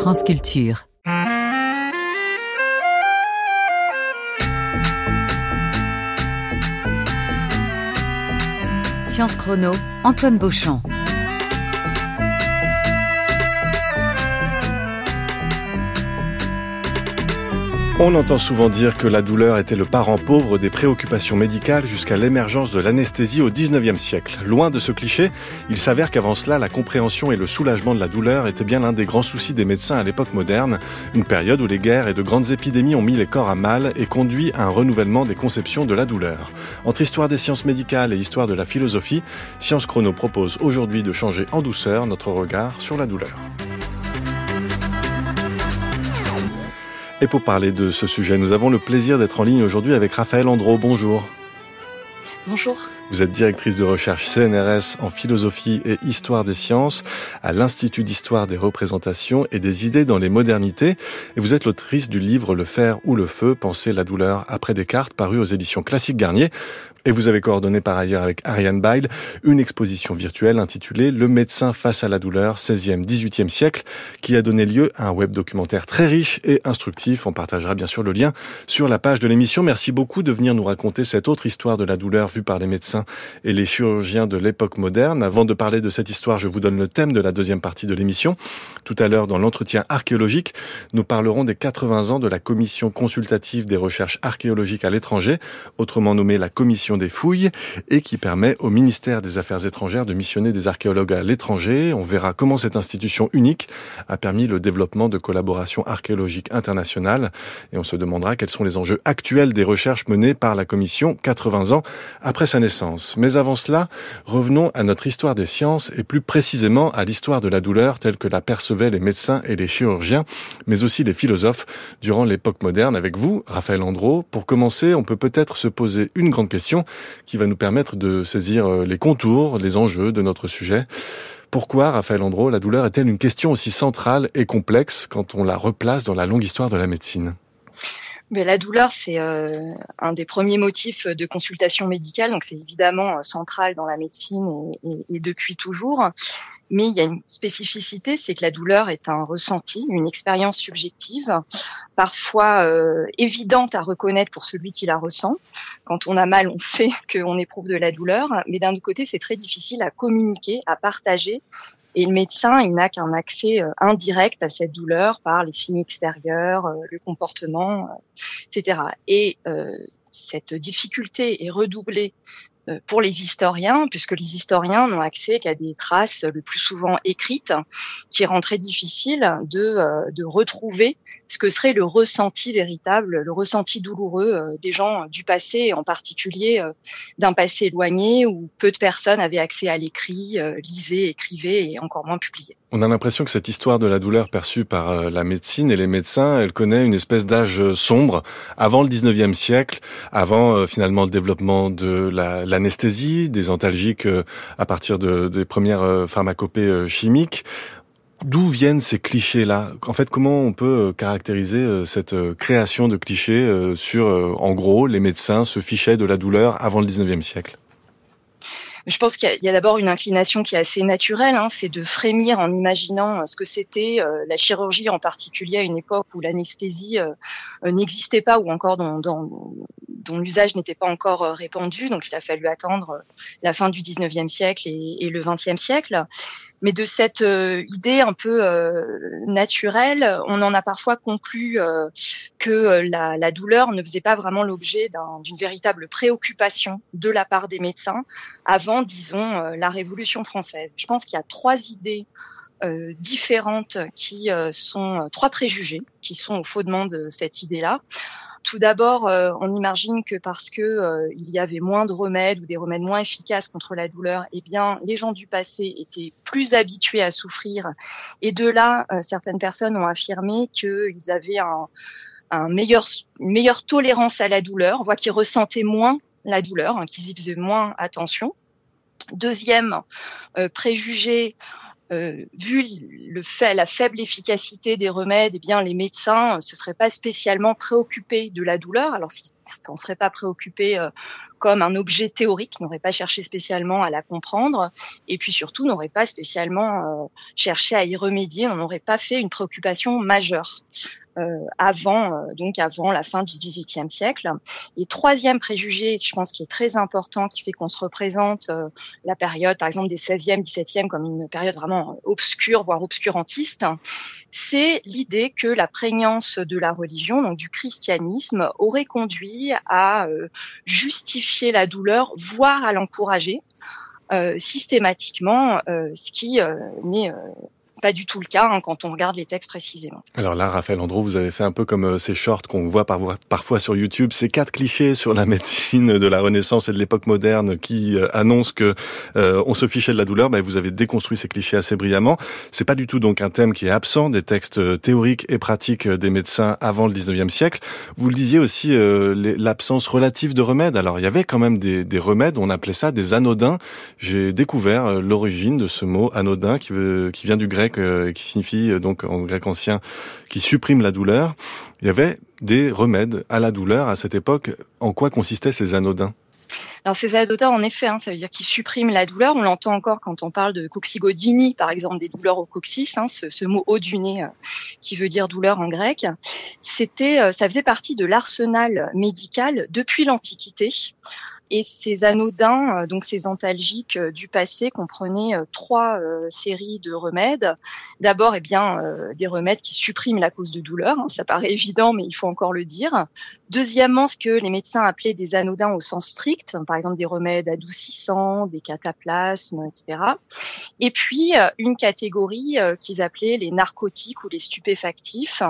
France Culture. Science Chrono, Antoine Beauchamp. On entend souvent dire que la douleur était le parent pauvre des préoccupations médicales jusqu'à l'émergence de l'anesthésie au XIXe siècle. Loin de ce cliché, il s'avère qu'avant cela, la compréhension et le soulagement de la douleur étaient bien l'un des grands soucis des médecins à l'époque moderne, une période où les guerres et de grandes épidémies ont mis les corps à mal et conduit à un renouvellement des conceptions de la douleur. Entre histoire des sciences médicales et histoire de la philosophie, Science Chrono propose aujourd'hui de changer en douceur notre regard sur la douleur. Et pour parler de ce sujet, nous avons le plaisir d'être en ligne aujourd'hui avec Raphaëlle Andro. Bonjour. Bonjour. Vous êtes directrice de recherche CNRS en philosophie et histoire des sciences à l'Institut d'histoire des représentations et des idées dans les modernités. Et vous êtes l'autrice du livre Le fer ou le feu, penser la douleur après Descartes, paru aux éditions Classique Garnier. Et vous avez coordonné par ailleurs avec Ariane Bail une exposition virtuelle intitulée « Le médecin face à la douleur, 16e-18e siècle » qui a donné lieu à un web documentaire très riche et instructif. On partagera bien sûr le lien sur la page de l'émission. Merci beaucoup de venir nous raconter cette autre histoire de la douleur vue par les médecins et les chirurgiens de l'époque moderne. Avant de parler de cette histoire, je vous donne le thème de la deuxième partie de l'émission. Tout à l'heure, dans l'entretien archéologique, nous parlerons des 80 ans de la Commission consultative des recherches archéologiques à l'étranger, autrement nommée la Commission des fouilles, et qui permet au ministère des Affaires étrangères de missionner des archéologues à l'étranger. On verra comment cette institution unique a permis le développement de collaborations archéologiques internationales, et on se demandera quels sont les enjeux actuels des recherches menées par la Commission 80 ans après sa naissance. Mais avant cela, revenons à notre histoire des sciences et plus précisément à l'histoire de la douleur telle que la percevaient les médecins et les chirurgiens, mais aussi les philosophes durant l'époque moderne. Avec vous, Raphaëlle Andro, pour commencer, on peut peut-être se poser une grande question qui va nous permettre de saisir les contours, les enjeux de notre sujet. Pourquoi, Raphaëlle Andro, la douleur est-elle une question aussi centrale et complexe quand on la replace dans la longue histoire de la médecine ? Mais la douleur, c'est un des premiers motifs de consultation médicale, donc c'est évidemment central dans la médecine et depuis toujours. Mais il y a une spécificité, c'est que la douleur est un ressenti, une expérience subjective, parfois évidente à reconnaître pour celui qui la ressent. Quand on a mal, on sait qu'on éprouve de la douleur, mais d'un autre côté, c'est très difficile à communiquer, à partager. Et le médecin, il n'a qu'un accès indirect à cette douleur par les signes extérieurs, le comportement, etc. Et cette difficulté est redoublée pour les historiens, puisque les historiens n'ont accès qu'à des traces le plus souvent écrites, qui rend très difficile de retrouver ce que serait le ressenti véritable, le ressenti douloureux des gens du passé, et en particulier d'un passé éloigné où peu de personnes avaient accès à l'écrit, lisaient, écrivaient et encore moins publiaient. On a l'impression que cette histoire de la douleur perçue par la médecine et les médecins, elle connaît une espèce d'âge sombre avant le 19e siècle, avant finalement le développement de l'anesthésie, des antalgiques à partir des premières pharmacopées chimiques. D'où viennent ces clichés-là ? En fait, comment on peut caractériser cette création de clichés sur, en gros, les médecins se fichaient de la douleur avant le 19e siècle ? Je pense qu'il y a d'abord une inclination qui est assez naturelle, c'est de frémir en imaginant ce que c'était la chirurgie, en particulier à une époque où l'anesthésie n'existait pas ou encore dont l'usage n'était pas encore répandu. Donc il a fallu attendre la fin du 19e siècle et le 20e siècle. Mais de cette idée un peu naturelle, on en a parfois conclu que la douleur ne faisait pas vraiment l'objet d'une véritable préoccupation de la part des médecins avant, disons, la Révolution française. Je pense qu'il y a trois idées différentes qui sont trois préjugés qui sont au fondement de cette idée-là. Tout d'abord, on imagine que parce que il y avait moins de remèdes ou des remèdes moins efficaces contre la douleur, eh bien, les gens du passé étaient plus habitués à souffrir. Et de là, certaines personnes ont affirmé qu'ils avaient une meilleure tolérance à la douleur, voire qu'ils ressentaient moins la douleur, qu'ils y faisaient moins attention. Deuxième préjugé, vu la faible efficacité des remèdes, eh bien les médecins se seraient pas spécialement préoccupés de la douleur. Alors s'ils s'en seraient pas préoccupés comme un objet théorique, n'auraient pas cherché spécialement à la comprendre, et puis surtout n'auraient pas spécialement cherché à y remédier, n'en auraient pas fait une préoccupation majeure. Avant la fin du XVIIIe siècle. Et troisième préjugé, je pense, qui est très important, qui fait qu'on se représente la période, par exemple, des XVIe, XVIIe comme une période vraiment obscure, voire obscurantiste, c'est l'idée que la prégnance de la religion, donc du christianisme, aurait conduit à justifier la douleur, voire à l'encourager systématiquement, ce qui n'est pas du tout le cas quand on regarde les textes précisément. Alors là, Raphaël Andro, vous avez fait un peu comme ces shorts qu'on voit parfois sur YouTube, ces 4 clichés sur la médecine de la Renaissance et de l'époque moderne qui annoncent que on se fichait de la douleur. Vous avez déconstruit ces clichés assez brillamment. C'est pas du tout donc un thème qui est absent des textes théoriques et pratiques des médecins avant le 19e siècle. Vous le disiez aussi, l'absence relative de remèdes. Alors il y avait quand même des remèdes, on appelait ça des anodins. J'ai découvert l'origine de ce mot anodin qui vient du grec, qui signifie donc en grec ancien qui supprime la douleur. Il y avait des remèdes à la douleur à cette époque. En quoi consistaient ces anodins ? Alors ces anodins, en effet, ça veut dire qu'ils suppriment la douleur. On l'entend encore quand on parle de coccygodynie, par exemple, des douleurs au coccyx, ce mot haut du nez qui veut dire douleur en grec. Ça faisait partie de l'arsenal médical depuis l'Antiquité. Et ces anodins, donc ces antalgiques du passé, comprenaient 3 séries de remèdes. D'abord, des remèdes qui suppriment la cause de douleur. Ça paraît évident, mais il faut encore le dire. Deuxièmement, ce que les médecins appelaient des anodins au sens strict, par exemple des remèdes adoucissants, des cataplasmes, etc. Et puis, une catégorie qu'ils appelaient les narcotiques ou les stupéfactifs.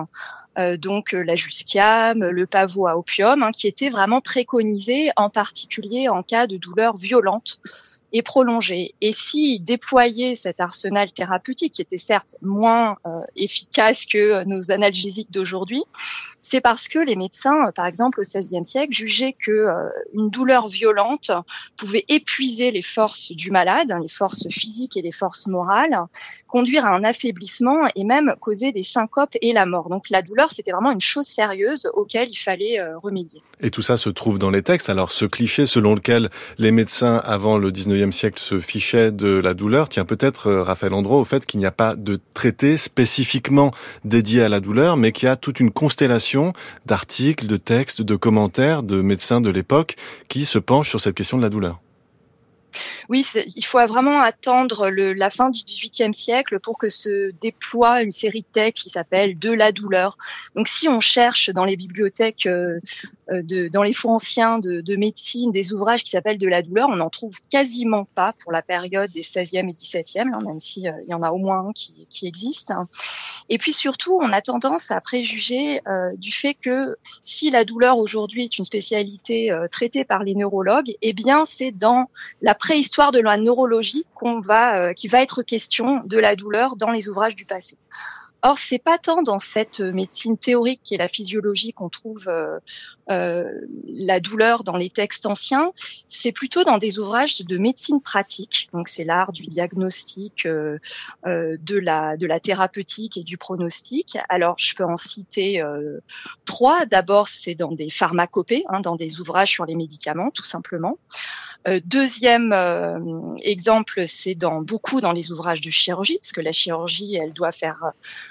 Donc la jusquiame, le pavot à opium, qui étaient vraiment préconisés en particulier en cas de douleur violente et prolongée. Et s'ils déployaient cet arsenal thérapeutique, qui était certes moins efficace que nos analgésiques d'aujourd'hui, c'est parce que les médecins, par exemple au XVIe siècle, jugeaient que une douleur violente pouvait épuiser les forces du malade, les forces physiques et les forces morales, conduire à un affaiblissement et même causer des syncopes et la mort. Donc la douleur, c'était vraiment une chose sérieuse auquel il fallait remédier. Et tout ça se trouve dans les textes. Alors ce cliché selon lequel les médecins avant le 19e siècle se fichaient de la douleur tient peut-être, Raphaël Andro, au fait qu'il n'y a pas de traité spécifiquement dédié à la douleur, mais qu'il y a toute une constellation d'articles, de textes, de commentaires de médecins de l'époque qui se penchent sur cette question de la douleur. Oui, il faut vraiment attendre la fin du XVIIIe siècle pour que se déploie une série de textes qui s'appelle « De la douleur ». Donc, si on cherche dans les bibliothèques, dans les fonds anciens de médecine, des ouvrages qui s'appellent « De la douleur », on n'en trouve quasiment pas pour la période des XVIe et XVIIe, même si il y en a au moins un qui existe. Et puis surtout, on a tendance à préjuger du fait que si la douleur aujourd'hui est une spécialité traitée par les neurologues, eh bien, c'est dans la préhistoire de la neurologie qui va être question de la douleur dans les ouvrages du passé. Or, c'est pas tant dans cette médecine théorique qui est la physiologie qu'on trouve la douleur dans les textes anciens, c'est plutôt dans des ouvrages de médecine pratique. Donc, c'est l'art du diagnostic, de la thérapeutique et du pronostic. Alors, je peux en citer 3. D'abord, c'est dans des pharmacopées, dans des ouvrages sur les médicaments, tout simplement. Deuxième exemple, c'est beaucoup dans les ouvrages de chirurgie, parce que la chirurgie, elle doit faire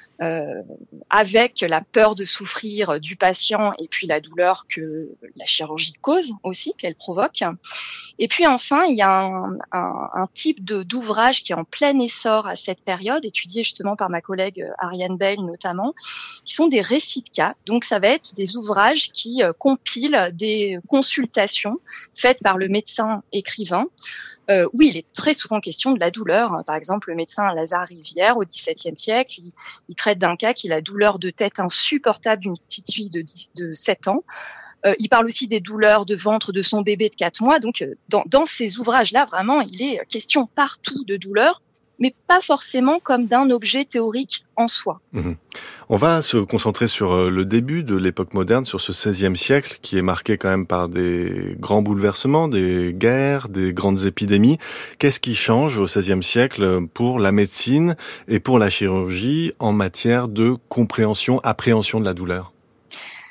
avec la peur de souffrir du patient et puis la douleur que la chirurgie cause aussi, qu'elle provoque. Et puis enfin, il y a un type d'ouvrage qui est en plein essor à cette période, étudié justement par ma collègue Ariane Bell notamment, qui sont des récits de cas. Donc ça va être des ouvrages qui compilent des consultations faites par le médecin écrivain. Oui, il est très souvent question de la douleur. Par exemple, le médecin Lazare Rivière, au XVIIe siècle, il traite d'un cas qui est la douleur de tête insupportable d'une petite fille de 7 ans. Il parle aussi des douleurs de ventre de son bébé de 4 mois. Donc, dans ces ouvrages-là, vraiment, il est question partout de douleur, mais pas forcément comme d'un objet théorique en soi. Mmh. On va se concentrer sur le début de l'époque moderne, sur ce XVIe siècle, qui est marqué quand même par des grands bouleversements, des guerres, des grandes épidémies. Qu'est-ce qui change au XVIe siècle pour la médecine et pour la chirurgie en matière de compréhension, appréhension de la douleur ?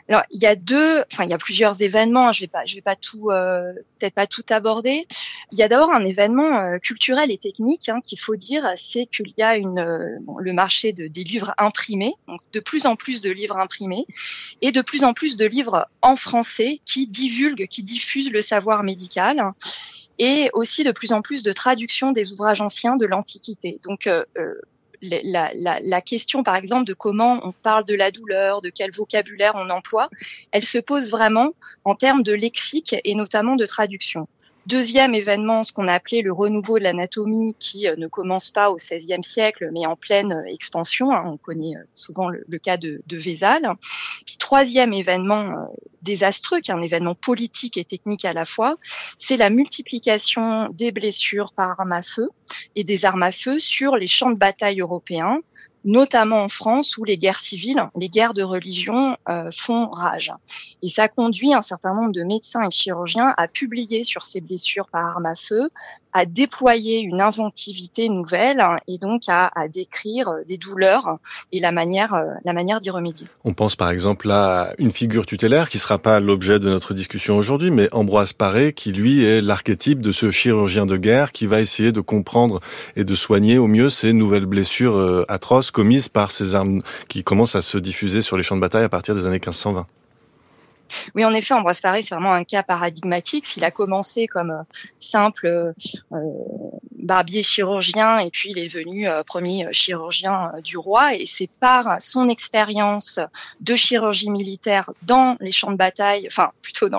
Alors, il y a plusieurs événements. Je vais pas tout, peut-être pas tout aborder. Il y a d'abord un événement culturel et technique qu'il faut dire, c'est qu'il y a le marché des livres imprimés, donc de plus en plus de livres imprimés et de plus en plus de livres en français qui diffusent le savoir médical. Et aussi de plus en plus de traductions des ouvrages anciens de l'Antiquité. Donc, la question, par exemple, de comment on parle de la douleur, de quel vocabulaire on emploie, elle se pose vraiment en termes de lexique et notamment de traduction. Deuxième événement, ce qu'on a appelé le renouveau de l'anatomie, qui ne commence pas au XVIe siècle, mais en pleine expansion. On connaît souvent le cas de Vézal. Puis troisième événement désastreux, qui est un événement politique et technique à la fois, c'est la multiplication des blessures par arme à feu et des armes à feu sur les champs de bataille européens, notamment en France où les guerres civiles, les guerres de religion font rage. Et ça conduit un certain nombre de médecins et chirurgiens à publier sur ces blessures par arme à feu, à déployer une inventivité nouvelle et donc à décrire des douleurs et la manière d'y remédier. On pense par exemple à une figure tutélaire qui ne sera pas l'objet de notre discussion aujourd'hui, mais Ambroise Paré, qui lui est l'archétype de ce chirurgien de guerre qui va essayer de comprendre et de soigner au mieux ces nouvelles blessures atroces commises par ces armes qui commencent à se diffuser sur les champs de bataille à partir des années 1520. Oui, en effet, Ambroise Paré, c'est vraiment un cas paradigmatique. S'il a commencé comme simple barbier chirurgien et puis il est devenu premier chirurgien du roi, et c'est par son expérience de chirurgie militaire dans les champs de bataille, enfin plutôt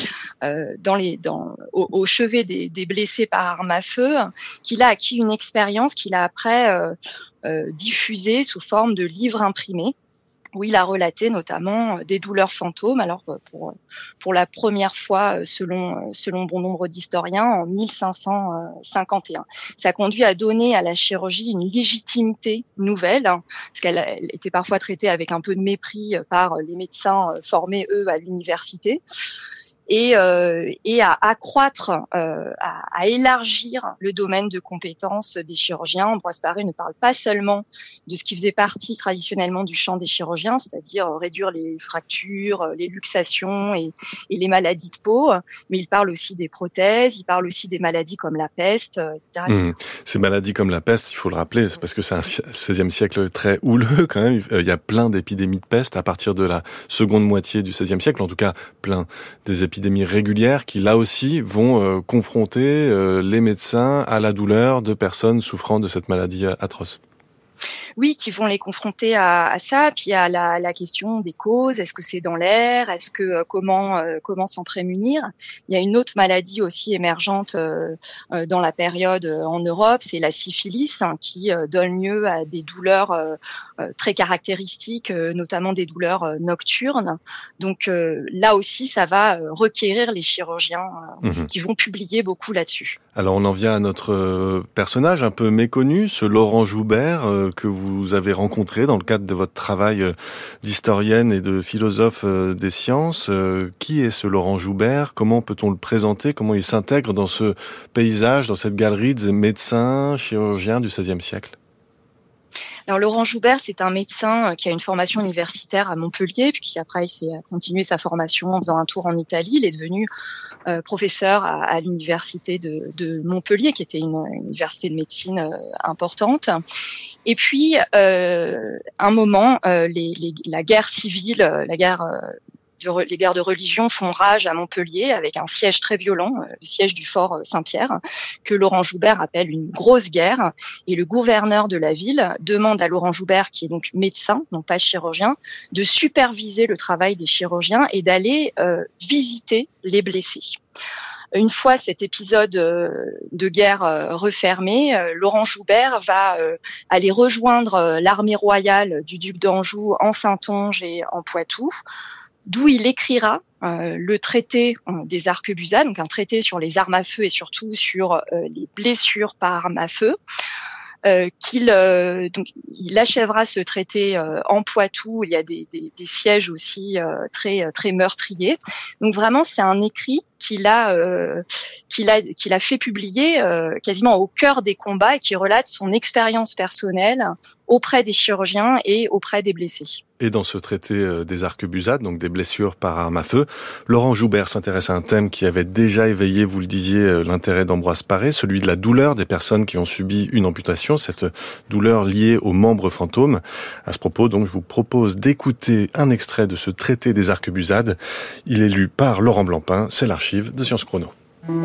au chevet des blessés par arme à feu, qu'il a acquis une expérience qu'il a après diffusée sous forme de livres imprimés, où il a relaté notamment des douleurs fantômes, alors pour la première fois, selon bon nombre d'historiens, en 1551. Ça conduit à donner à la chirurgie une légitimité nouvelle, parce qu'elle était parfois traitée avec un peu de mépris par les médecins formés, eux, à l'université. Et à accroître, à élargir le domaine de compétences des chirurgiens. Ambroise Paré ne parle pas seulement de ce qui faisait partie traditionnellement du champ des chirurgiens, c'est-à-dire réduire les fractures, les luxations et les maladies de peau, mais il parle aussi des prothèses, il parle aussi des maladies comme la peste, etc. Ces maladies comme la peste, il faut le rappeler, c'est parce que c'est un XVIe siècle très houleux quand même. Il y a plein d'épidémies de peste à partir de la seconde moitié du XVIe siècle, en tout cas plein des épidémies régulières qui, là aussi, vont confronter les médecins à la douleur de personnes souffrant de cette maladie atroce. Oui, qui vont les confronter à ça, puis à la question des causes. Est-ce que c'est dans l'air? Est-ce que comment s'en prémunir? Il y a une autre maladie aussi émergente dans la période en Europe, c'est la syphilis, qui donne lieu à des douleurs très caractéristiques, notamment des douleurs nocturnes. Donc là aussi, ça va requérir les chirurgiens qui vont publier beaucoup là-dessus. Alors on en vient à notre personnage un peu méconnu, ce Laurent Joubert que vous avez rencontré dans le cadre de votre travail d'historienne et de philosophe des sciences. Qui est ce Laurent Joubert? Comment peut-on le présenter? Comment il s'intègre dans ce paysage, dans cette galerie des médecins, chirurgiens du XVIe siècle? Alors Laurent Joubert, c'est un médecin qui a une formation universitaire à Montpellier, puis qui après s'est continué sa formation en faisant un tour en Italie. Il est devenu professeur à l'université de Montpellier, qui était une université de médecine importante. Et puis, un moment, la guerre civile, les guerres de religion font rage à Montpellier avec un siège très violent, le siège du fort Saint-Pierre, que Laurent Joubert appelle une grosse guerre. Et le gouverneur de la ville demande à Laurent Joubert, qui est donc médecin, non pas chirurgien, de superviser le travail des chirurgiens et d'aller visiter les blessés. Une fois cet épisode de guerre refermé, Laurent Joubert va aller rejoindre l'armée royale du duc d'Anjou en Saintonge et en Poitou, d'où il écrira le traité des arquebusiers, donc un traité sur les armes à feu et surtout sur les blessures par arme à feu. Donc il achèvera ce traité en Poitou. Il y a des sièges aussi très très meurtriers. Donc vraiment, c'est un écrit qu'il a fait publier quasiment au cœur des combats et qui relate son expérience personnelle auprès des chirurgiens et auprès des blessés. Et dans ce traité des arquebusades, donc des blessures par arme à feu, Laurent Joubert s'intéresse à un thème qui avait déjà éveillé, vous le disiez, l'intérêt d'Ambroise Paré, celui de la douleur des personnes qui ont subi une amputation, cette douleur liée aux membres fantômes. À ce propos, donc, je vous propose d'écouter un extrait de ce traité des arquebusades. Il est lu par Laurent Blancpain, c'est l'archive de Sciences Chrono.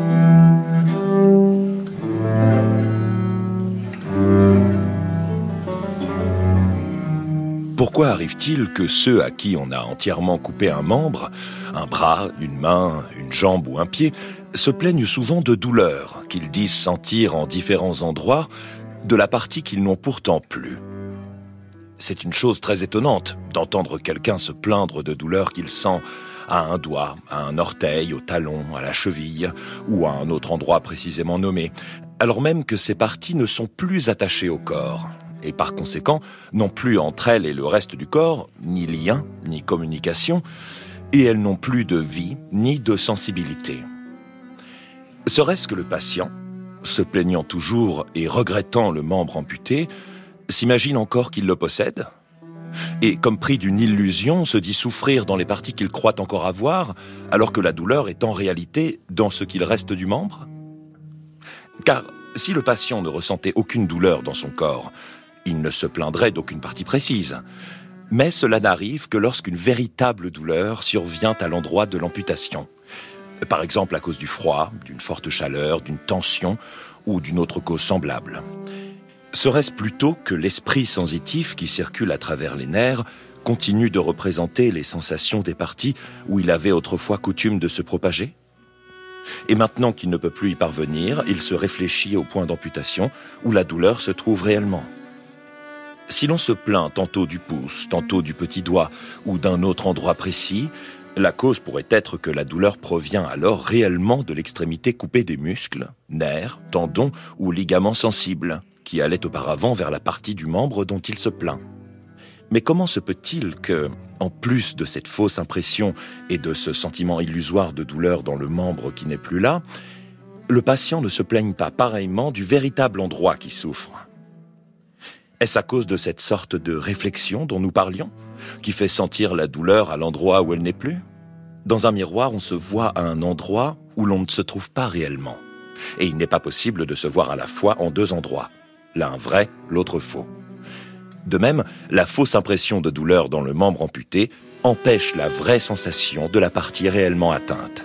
Pourquoi arrive-t-il que ceux à qui on a entièrement coupé un membre, un bras, une main, une jambe ou un pied, se plaignent souvent de douleurs qu'ils disent sentir en différents endroits de la partie qu'ils n'ont pourtant plus? C'est une chose très étonnante d'entendre quelqu'un se plaindre de douleurs qu'il sent à un doigt, à un orteil, au talon, à la cheville ou à un autre endroit précisément nommé, alors même que ces parties ne sont plus attachées au corps. Et par conséquent, n'ont plus entre elles et le reste du corps ni lien, ni communication, et elles n'ont plus de vie, ni de sensibilité. Serait-ce que le patient, se plaignant toujours et regrettant le membre amputé, s'imagine encore qu'il le possède ? Et comme pris d'une illusion, se dit souffrir dans les parties qu'il croit encore avoir, alors que la douleur est en réalité dans ce qu'il reste du membre ? Car si le patient ne ressentait aucune douleur dans son corps, il ne se plaindrait d'aucune partie précise. Mais cela n'arrive que lorsqu'une véritable douleur survient à l'endroit de l'amputation. Par exemple à cause du froid, d'une forte chaleur, d'une tension ou d'une autre cause semblable. Serait-ce plutôt que l'esprit sensitif qui circule à travers les nerfs continue de représenter les sensations des parties où il avait autrefois coutume de se propager ? Et maintenant qu'il ne peut plus y parvenir, il se réfléchit au point d'amputation où la douleur se trouve réellement. Si l'on se plaint tantôt du pouce, tantôt du petit doigt ou d'un autre endroit précis, la cause pourrait être que la douleur provient alors réellement de l'extrémité coupée des muscles, nerfs, tendons ou ligaments sensibles, qui allaient auparavant vers la partie du membre dont il se plaint. Mais comment se peut-il que, en plus de cette fausse impression et de ce sentiment illusoire de douleur dans le membre qui n'est plus là, le patient ne se plaigne pas pareillement du véritable endroit qui souffre ? Est-ce à cause de cette sorte de réflexion dont nous parlions, qui fait sentir la douleur à l'endroit où elle n'est plus ? Dans un miroir, on se voit à un endroit où l'on ne se trouve pas réellement. Et il n'est pas possible de se voir à la fois en deux endroits, l'un vrai, l'autre faux. De même, la fausse impression de douleur dans le membre amputé empêche la vraie sensation de la partie réellement atteinte.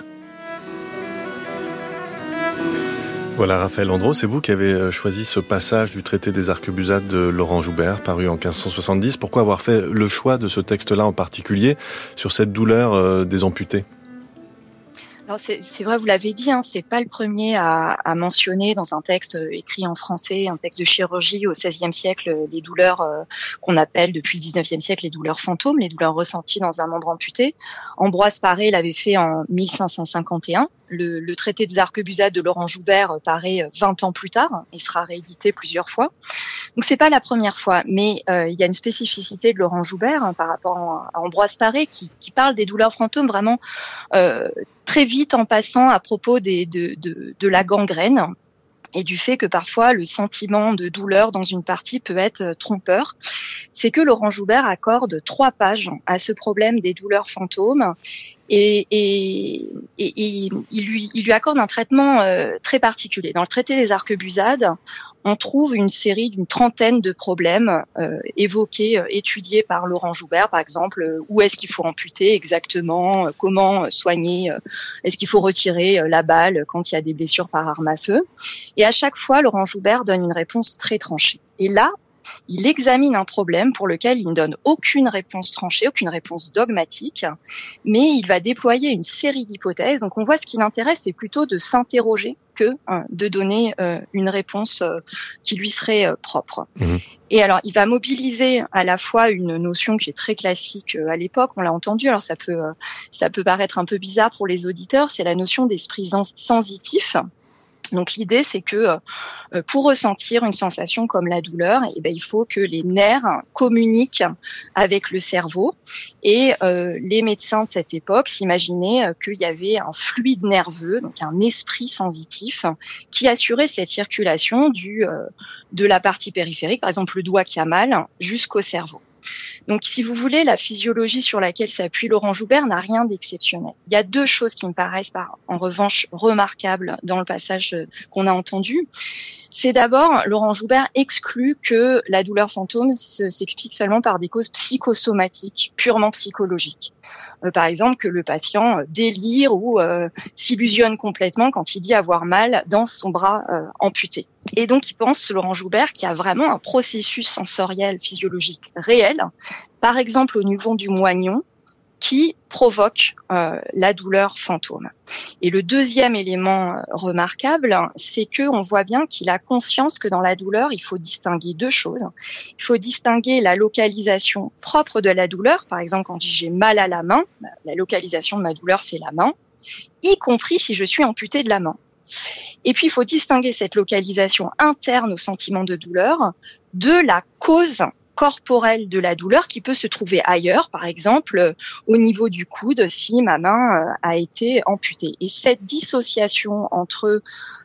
Voilà, Raphaël Andro, c'est vous qui avez choisi ce passage du traité des arquebusades de Laurent Joubert, paru en 1570. Pourquoi avoir fait le choix de ce texte-là en particulier sur cette douleur des amputés ? Alors c'est vrai, vous l'avez dit, c'est pas le premier à mentionner dans un texte écrit en français, un texte de chirurgie au XVIe siècle, les douleurs qu'on appelle depuis le XIXe siècle les douleurs fantômes, les douleurs ressenties dans un membre amputé. Ambroise Paré l'avait fait en 1551. Le traité des arquebusades de Laurent Joubert paraît 20 ans plus tard. Il sera réédité plusieurs fois. Donc c'est pas la première fois, mais il y a une spécificité de Laurent Joubert par rapport à Ambroise Paré qui parle des douleurs fantômes vraiment très vite en passant à propos de la gangrène et du fait que parfois le sentiment de douleur dans une partie peut être trompeur. C'est que Laurent Joubert accorde 3 pages à ce problème des douleurs fantômes et il lui accorde un traitement très particulier. Dans le traité des arquebusades, on trouve une série d'une trentaine de problèmes évoqués, étudiés par Laurent Joubert, par exemple, où est-ce qu'il faut amputer exactement, comment soigner, est-ce qu'il faut retirer la balle quand il y a des blessures par arme à feu. Et à chaque fois, Laurent Joubert donne une réponse très tranchée. Et là, il examine un problème pour lequel il ne donne aucune réponse tranchée, aucune réponse dogmatique, mais il va déployer une série d'hypothèses. Donc on voit ce qui l'intéresse, c'est plutôt de s'interroger que de donner une réponse qui lui serait propre. Mmh. Et alors, il va mobiliser à la fois une notion qui est très classique à l'époque, on l'a entendu, alors ça peut paraître un peu bizarre pour les auditeurs, c'est la notion d'esprit sensitif. Donc l'idée, c'est que pour ressentir une sensation comme la douleur, il faut que les nerfs communiquent avec le cerveau. Et les médecins de cette époque s'imaginaient qu'il y avait un fluide nerveux, donc un esprit sensitif, qui assurait cette circulation de la partie périphérique, par exemple le doigt qui a mal, jusqu'au cerveau. Donc, si vous voulez, la physiologie sur laquelle s'appuie Laurent Joubert n'a rien d'exceptionnel. Il y a deux choses qui me paraissent, en revanche, remarquables dans le passage qu'on a entendu. C'est d'abord, Laurent Joubert exclut que la douleur fantôme s'explique seulement par des causes psychosomatiques, purement psychologiques. Par exemple, que le patient délire ou s'illusionne complètement quand il dit avoir mal dans son bras amputé. Et donc, il pense, Laurent Joubert, qu'il y a vraiment un processus sensoriel, physiologique réel, par exemple au niveau du moignon, qui provoque la douleur fantôme. Et le deuxième élément remarquable, c'est qu'on voit bien qu'il a conscience que dans la douleur, il faut distinguer deux choses. Il faut distinguer la localisation propre de la douleur. Par exemple, quand j'ai mal à la main, la localisation de ma douleur, c'est la main, y compris si je suis amputée de la main. Et puis, il faut distinguer cette localisation interne au sentiment de douleur de la cause corporelle de la douleur qui peut se trouver ailleurs, par exemple au niveau du coude si ma main a été amputée. Et cette dissociation entre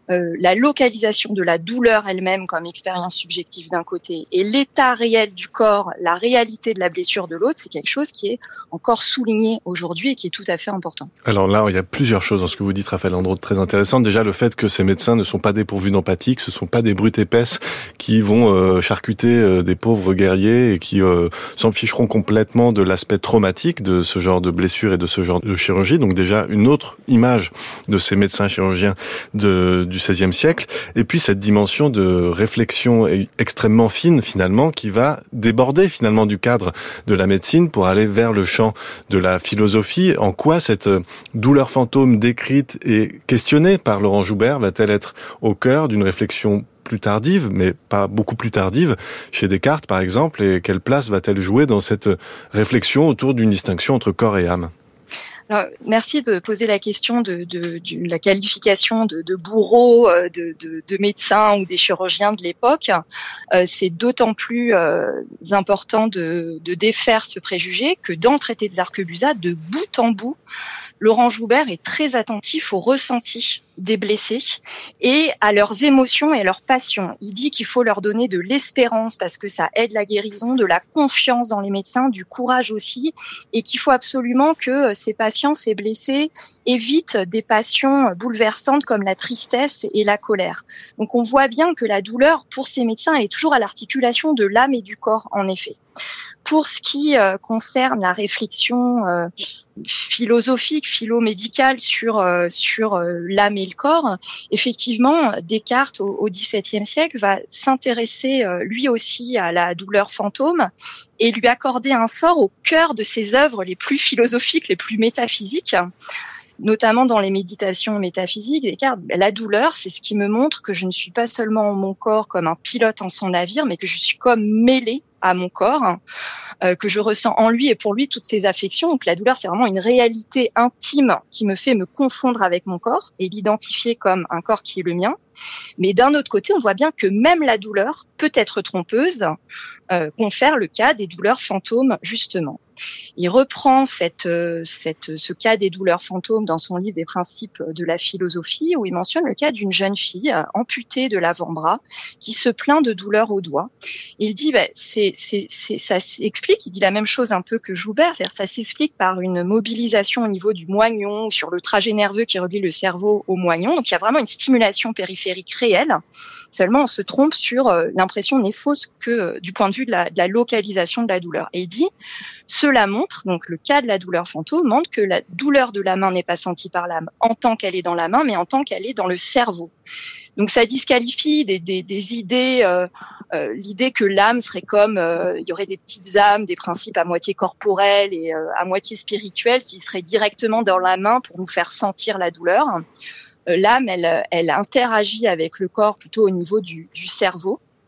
la localisation de la douleur elle-même comme expérience subjective d'un côté et l'état réel du corps, la réalité de la blessure de l'autre, c'est quelque chose qui est encore souligné aujourd'hui et qui est tout à fait important. Alors là, il y a plusieurs choses dans ce que vous dites, Raphaël Landreau, de très intéressantes. Déjà, le fait que ces médecins ne sont pas dépourvus d'empathie, que ce ne sont pas des brutes épaisses qui vont charcuter des pauvres guerriers et qui s'en ficheront complètement de l'aspect traumatique de ce genre de blessure et de ce genre de chirurgie. Donc déjà, une autre image de ces médecins chirurgiens du XVIe siècle. Et puis cette dimension de réflexion extrêmement fine, finalement, qui va déborder finalement du cadre de la médecine pour aller vers le champ de la philosophie. En quoi cette douleur fantôme décrite et questionnée par Laurent Joubert va-t-elle être au cœur d'une réflexion plus tardive, mais pas beaucoup plus tardive, chez Descartes par exemple, et quelle place va-t-elle jouer dans cette réflexion autour d'une distinction entre corps et âme ? Alors, merci de poser la question de la qualification de bourreau, de médecins ou des chirurgiens de l'époque. C'est d'autant plus important de défaire ce préjugé que dans le traité des Arquebusades, de bout en bout, Laurent Joubert est très attentif au ressenti des blessés et à leurs émotions et à leurs passions. Il dit qu'il faut leur donner de l'espérance parce que ça aide la guérison, de la confiance dans les médecins, du courage aussi, et qu'il faut absolument que ces patients, ces blessés, évitent des passions bouleversantes comme la tristesse et la colère. Donc on voit bien que la douleur, pour ces médecins, elle est toujours à l'articulation de l'âme et du corps, en effet. Pour ce qui concerne la réflexion philosophique, philo-médicale sur l'âme et le corps, effectivement, Descartes au XVIIe siècle va s'intéresser lui aussi à la douleur fantôme et lui accorder un sort au cœur de ses œuvres les plus philosophiques, les plus métaphysiques. Notamment dans les méditations métaphysiques, Descartes dit la douleur, c'est ce qui me montre que je ne suis pas seulement mon corps comme un pilote en son navire, mais que je suis comme mêlé à mon corps, que je ressens en lui et pour lui toutes ses affections. Donc la douleur, c'est vraiment une réalité intime qui me fait me confondre avec mon corps et l'identifier comme un corps qui est le mien. Mais d'un autre côté, on voit bien que même la douleur peut être trompeuse, confère le cas des douleurs fantômes, justement. Il reprend ce cas des douleurs fantômes dans son livre des principes de la philosophie, où il mentionne le cas d'une jeune fille amputée de l'avant-bras qui se plaint de douleurs au doigt. Il dit, ça s'explique, il dit la même chose un peu que Joubert, c'est-à-dire ça s'explique par une mobilisation au niveau du moignon, sur le trajet nerveux qui relie le cerveau au moignon. Donc il y a vraiment une stimulation périphérique réelle. Seulement on se trompe sur l'impression n'est fausse que du point de vue de la localisation de la douleur. Et il dit, cela montre, donc le cas de la douleur fantôme montre que la douleur de la main n'est pas sentie par l'âme en tant qu'elle est dans la main, mais en tant qu'elle est dans le cerveau. Donc ça disqualifie des idées, l'idée que l'âme serait comme, il y aurait des petites âmes, des principes à moitié corporels et à moitié spirituels qui seraient directement dans la main pour nous faire sentir la douleur. L'âme, elle interagit avec le corps plutôt au niveau du cerveau.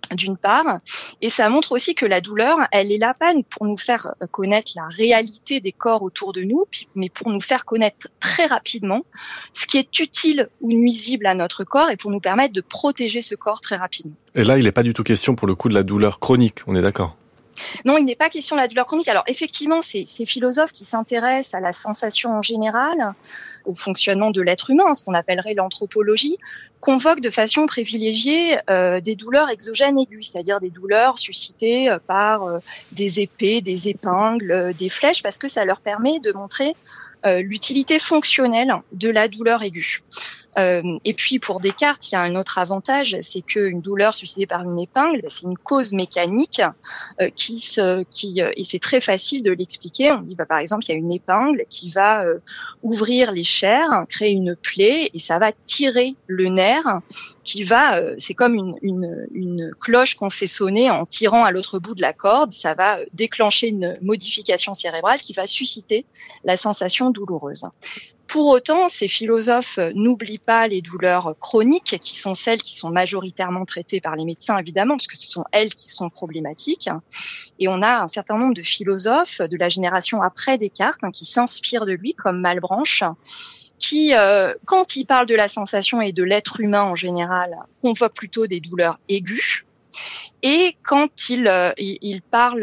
d'une part, et ça montre aussi que la douleur, elle est là pas pour nous faire connaître la réalité des corps autour de nous, mais pour nous faire connaître très rapidement ce qui est utile ou nuisible à notre corps et pour nous permettre de protéger ce corps très rapidement. Et là, il n'est pas du tout question pour le coup de la douleur chronique, on est d'accord ? Non, il n'est pas question de la douleur chronique. Alors effectivement, ces philosophes qui s'intéressent à la sensation en général, au fonctionnement de l'être humain, ce qu'on appellerait l'anthropologie, convoquent de façon privilégiée des douleurs exogènes aiguës, c'est-à-dire des douleurs suscitées par des épées, des épingles, des flèches, parce que ça leur permet de montrer l'utilité fonctionnelle de la douleur aiguë. Et puis pour Descartes, il y a un autre avantage, c'est qu'une douleur suscitée par une épingle, c'est une cause mécanique et c'est très facile de l'expliquer. On dit par exemple, il y a une épingle qui va ouvrir les chairs, créer une plaie et ça va tirer le nerf qui va, c'est comme une cloche qu'on fait sonner en tirant à l'autre bout de la corde, ça va déclencher une modification cérébrale qui va susciter la sensation douloureuse. Pour autant, ces philosophes n'oublient pas les douleurs chroniques, qui sont celles qui sont majoritairement traitées par les médecins, évidemment, parce que ce sont elles qui sont problématiques. Et on a un certain nombre de philosophes de la génération après Descartes qui s'inspirent de lui, comme Malebranche, qui, quand il parle de la sensation et de l'être humain en général, convoque plutôt des douleurs aiguës. Et quand il parle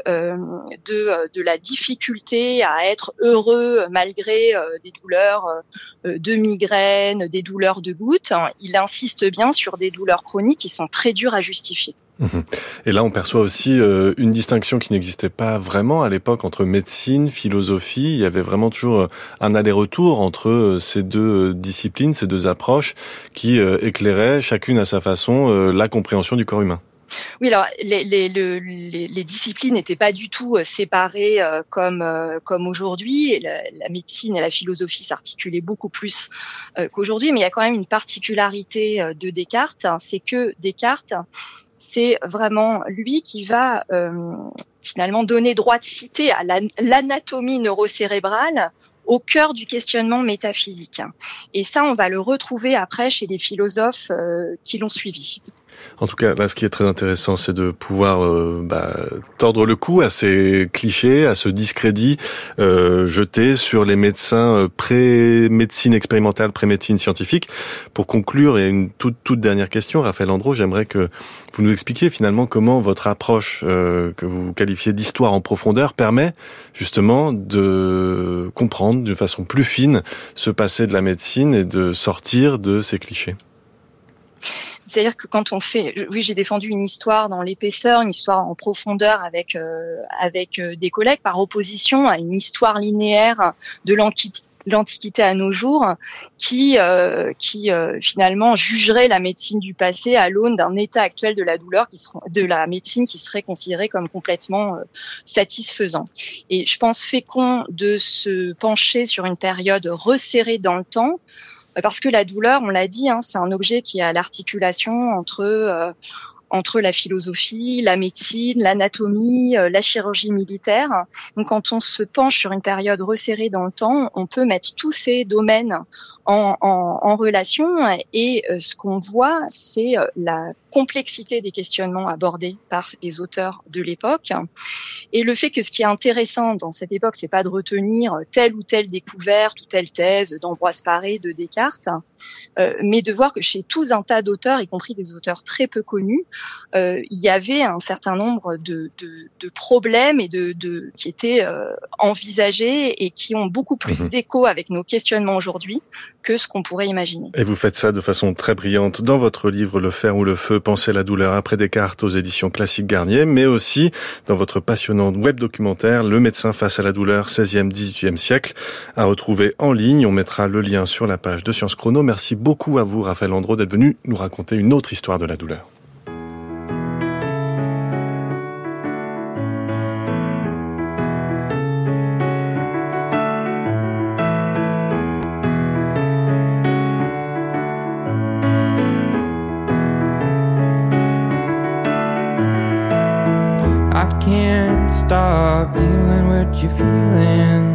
de la difficulté à être heureux malgré des douleurs de migraine, des douleurs de gouttes, il insiste bien sur des douleurs chroniques qui sont très dures à justifier. Et là, on perçoit aussi une distinction qui n'existait pas vraiment à l'époque entre médecine, philosophie. Il y avait vraiment toujours un aller-retour entre ces deux disciplines, ces deux approches qui éclairaient chacune à sa façon la compréhension du corps humain. Oui, alors les disciplines n'étaient pas du tout séparées comme aujourd'hui. La médecine et la philosophie s'articulaient beaucoup plus qu'aujourd'hui, mais il y a quand même une particularité de Descartes, c'est que Descartes, c'est vraiment lui qui va finalement donner droit de cité à l'anatomie neurocérébrale au cœur du questionnement métaphysique. Et ça, on va le retrouver après chez les philosophes qui l'ont suivi. En tout cas, là, ce qui est très intéressant, c'est de pouvoir tordre le cou à ces clichés, à ce discrédit jeté sur les médecins pré-médecine expérimentale, pré-médecine scientifique. Pour conclure, il y a une toute dernière question. Raphaël Landreau, j'aimerais que vous nous expliquiez finalement comment votre approche que vous qualifiez d'histoire en profondeur permet justement de comprendre d'une façon plus fine ce passé de la médecine et de sortir de ces clichés. C'est-à-dire que quand on fait, oui, j'ai défendu une histoire dans l'épaisseur, une histoire en profondeur avec des collègues, par opposition à une histoire linéaire de l'Antiquité à nos jours, qui finalement jugerait la médecine du passé à l'aune d'un état actuel de la douleur, de la médecine qui serait considéré comme complètement satisfaisant. Et je pense fécond de se pencher sur une période resserrée dans le temps. Parce que la douleur, on l'a dit, c'est un objet qui est à l'articulation entre la philosophie, la médecine, l'anatomie, la chirurgie militaire. Donc, quand on se penche sur une période resserrée dans le temps, on peut mettre tous ces domaines en relation. Et ce qu'on voit, c'est la complexité des questionnements abordés par les auteurs de l'époque. Et le fait que ce qui est intéressant dans cette époque, c'est pas de retenir telle ou telle découverte ou telle thèse d'Ambroise Paré, de Descartes, mais de voir que chez tout un tas d'auteurs, y compris des auteurs très peu connus, il y avait un certain nombre de problèmes et qui étaient envisagés et qui ont beaucoup plus d'écho avec nos questionnements aujourd'hui que ce qu'on pourrait imaginer. Et vous faites ça de façon très brillante dans votre livre Le fer ou le feu, penser la douleur après Descartes aux éditions Classique Garnier, mais aussi dans votre passionnant web documentaire Le médecin face à la douleur 16e, 18e siècle, à retrouver en ligne. On mettra le lien sur la page de Science Chrono. Merci beaucoup à vous, Raphaël Landreau, d'être venu nous raconter une autre histoire de la douleur. I can't stop feeling what you're feeling.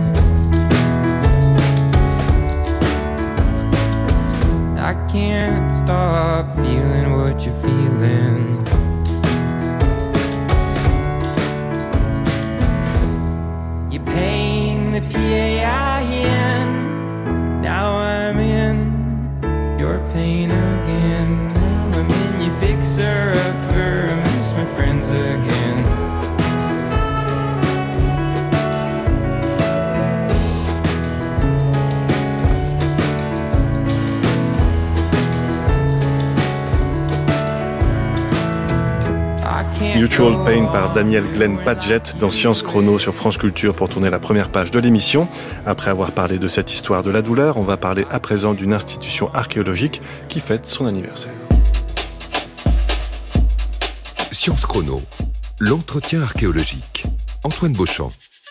I can't stop feeling what you're feeling. Mutual Pain par Daniel Glenn Padgett dans Science Chrono sur France Culture pour tourner la première page de l'émission. Après avoir parlé de cette histoire de la douleur, on va parler à présent d'une institution archéologique qui fête son anniversaire. Science Chrono, l'entretien archéologique. Antoine Beauchamp.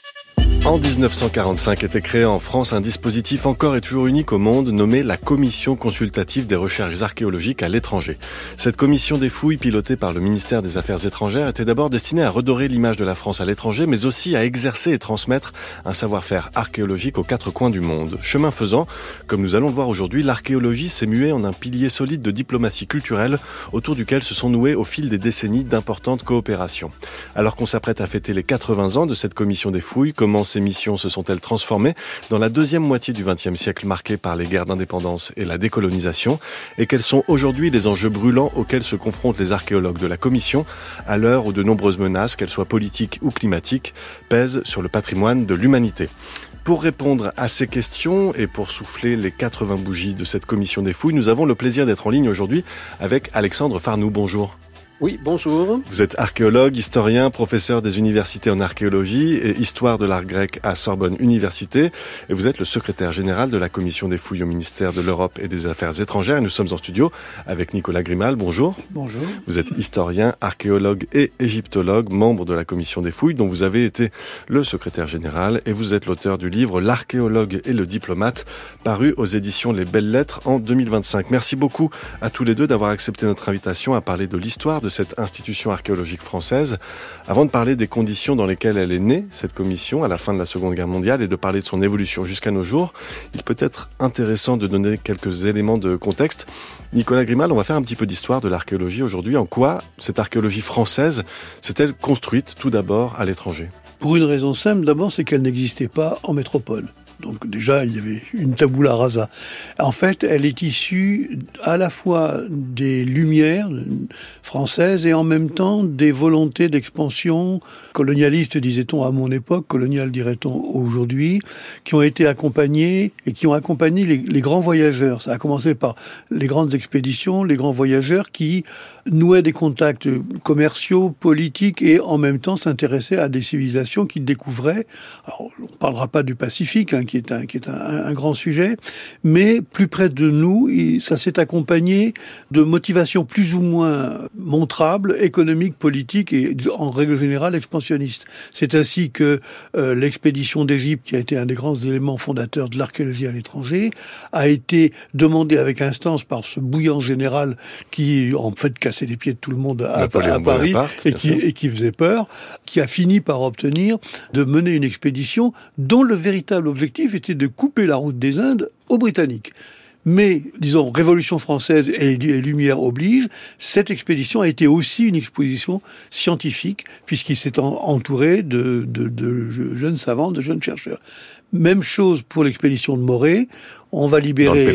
En 1945 était créé en France un dispositif encore et toujours unique au monde nommé la Commission consultative des recherches archéologiques à l'étranger. Cette commission des fouilles pilotée par le ministère des Affaires étrangères était d'abord destinée à redorer l'image de la France à l'étranger, mais aussi à exercer et transmettre un savoir-faire archéologique aux quatre coins du monde. Chemin faisant, comme nous allons le voir aujourd'hui, l'archéologie s'est muée en un pilier solide de diplomatie culturelle autour duquel se sont nouées au fil des décennies d'importantes coopérations. Alors qu'on s'apprête à fêter les 80 ans de cette commission des fouilles, comment ces missions se sont-elles transformées dans la deuxième moitié du XXe siècle marquée par les guerres d'indépendance et la décolonisation, et quels sont aujourd'hui les enjeux brûlants auxquels se confrontent les archéologues de la Commission à l'heure où de nombreuses menaces, qu'elles soient politiques ou climatiques, pèsent sur le patrimoine de l'humanité. Pour répondre à ces questions et pour souffler les 80 bougies de cette commission des fouilles, nous avons le plaisir d'être en ligne aujourd'hui avec Alexandre Farnoux. Bonjour. Oui, bonjour. Vous êtes archéologue, historien, professeur des universités en archéologie et histoire de l'art grec à Sorbonne Université. Et vous êtes le secrétaire général de la commission des fouilles au ministère de l'Europe et des Affaires étrangères. Et nous sommes en studio avec Nicolas Grimal. Bonjour. Bonjour. Vous êtes historien, archéologue et égyptologue, membre de la commission des fouilles, dont vous avez été le secrétaire général. Et vous êtes l'auteur du livre L'archéologue et le diplomate, paru aux éditions Les Belles Lettres en 2025. Merci beaucoup à tous les deux d'avoir accepté notre invitation à parler de l'histoire de cette institution archéologique française. Avant de parler des conditions dans lesquelles elle est née, cette commission, à la fin de la Seconde Guerre mondiale, et de parler de son évolution jusqu'à nos jours, il peut être intéressant de donner quelques éléments de contexte. Nicolas Grimal, on va faire un petit peu d'histoire de l'archéologie aujourd'hui. En quoi cette archéologie française s'est-elle construite tout d'abord à l'étranger ? Pour une raison simple, d'abord, c'est qu'elle n'existait pas en métropole. Donc déjà, il y avait une tabula rasa. En fait, elle est issue à la fois des Lumières françaises et en même temps des volontés d'expansion colonialistes, disait-on à mon époque, coloniales dirait-on aujourd'hui, qui ont été accompagnées et qui ont accompagné les grands voyageurs. Ça a commencé par les grandes expéditions, les grands voyageurs qui nouaient des contacts commerciaux, politiques et en même temps s'intéressaient à des civilisations qu'ils découvraient. Alors, on ne parlera pas du Pacifique, qui est un grand sujet, mais plus près de nous, ça s'est accompagné de motivations plus ou moins montrables, économiques, politiques et en règle générale expansionnistes. C'est ainsi que l'expédition d'Égypte, qui a été un des grands éléments fondateurs de l'archéologie à l'étranger, a été demandée avec instance par ce bouillant général qui en fait cassait les pieds de tout le monde à Paris et qui faisait peur, qui a fini par obtenir de mener une expédition dont le véritable objectif était de couper la route des Indes aux Britanniques. Mais, disons, Révolution française et Lumière oblige, cette expédition a été aussi une expédition scientifique, puisqu'il s'est entouré de jeunes savants, de jeunes chercheurs. Même chose pour l'expédition de Morée. On va libérer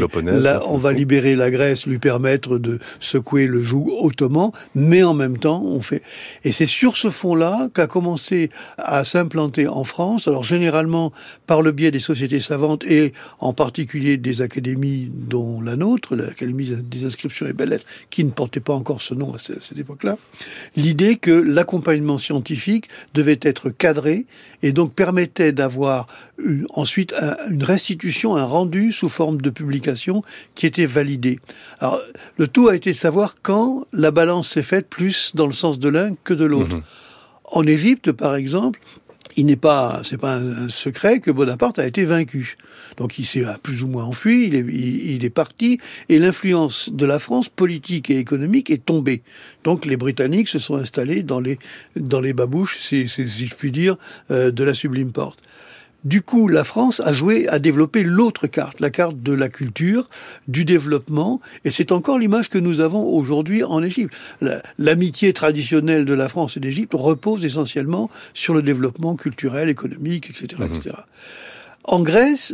la Grèce, lui permettre de secouer le joug ottoman, mais en même temps, on fait. Et c'est sur ce fond-là qu'a commencé à s'implanter en France, alors généralement par le biais des sociétés savantes et en particulier des académies dont la nôtre, l'Académie des inscriptions et belles-lettres, qui ne portait pas encore ce nom à cette époque-là, l'idée que l'accompagnement scientifique devait être cadré et donc permettait d'avoir ensuite une restitution, un rendu sous forme de publication qui était validée. Alors, le tout a été de savoir quand la balance s'est faite plus dans le sens de l'un que de l'autre. En Égypte, par exemple, c'est pas un secret que Bonaparte a été vaincu. Donc il s'est plus ou moins enfui, il est parti, et l'influence de la France politique et économique est tombée. Donc les Britanniques se sont installés dans les babouches, si je puis dire, de la Sublime Porte. Du coup, la France a développé l'autre carte, la carte de la culture, du développement, et c'est encore l'image que nous avons aujourd'hui en Égypte. L'amitié traditionnelle de la France et d'Égypte repose essentiellement sur le développement culturel, économique, etc., etc. En Grèce,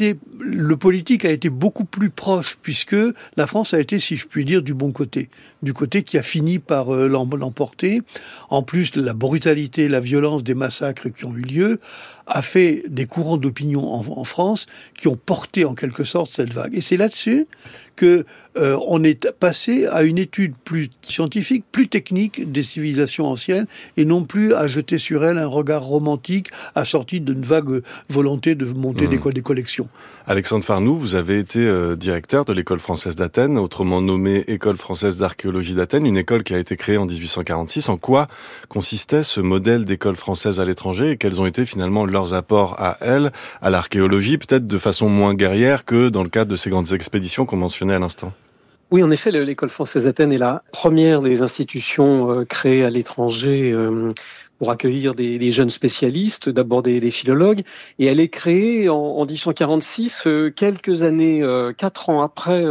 le politique a été beaucoup plus proche, puisque la France a été, si je puis dire, du bon côté. Du côté qui a fini par l'emporter. En plus, la brutalité, la violence des massacres qui ont eu lieu a fait des courants d'opinion en France qui ont porté en quelque sorte cette vague. Et c'est là-dessus que on est passé à une étude plus scientifique, plus technique des civilisations anciennes, et non plus à jeter sur elles un regard romantique assorti d'une vague volonté de monter des collections. Alexandre Farnoux, vous avez été directeur de l'école française d'Athènes, autrement nommée École française d'archéologie d'Athènes, une école qui a été créée en 1846. En quoi consistait ce modèle d'école française à l'étranger et quels ont été finalement leurs apports à elle, à l'archéologie, peut-être de façon moins guerrière que dans le cadre de ces grandes expéditions qu'on mentionnait à l'instant? Oui, en effet, l'école française d'Athènes est la première des institutions créées à l'étranger pour accueillir des jeunes spécialistes, d'abord des philologues, et elle est créée en 1846, quelques années, 4 ans après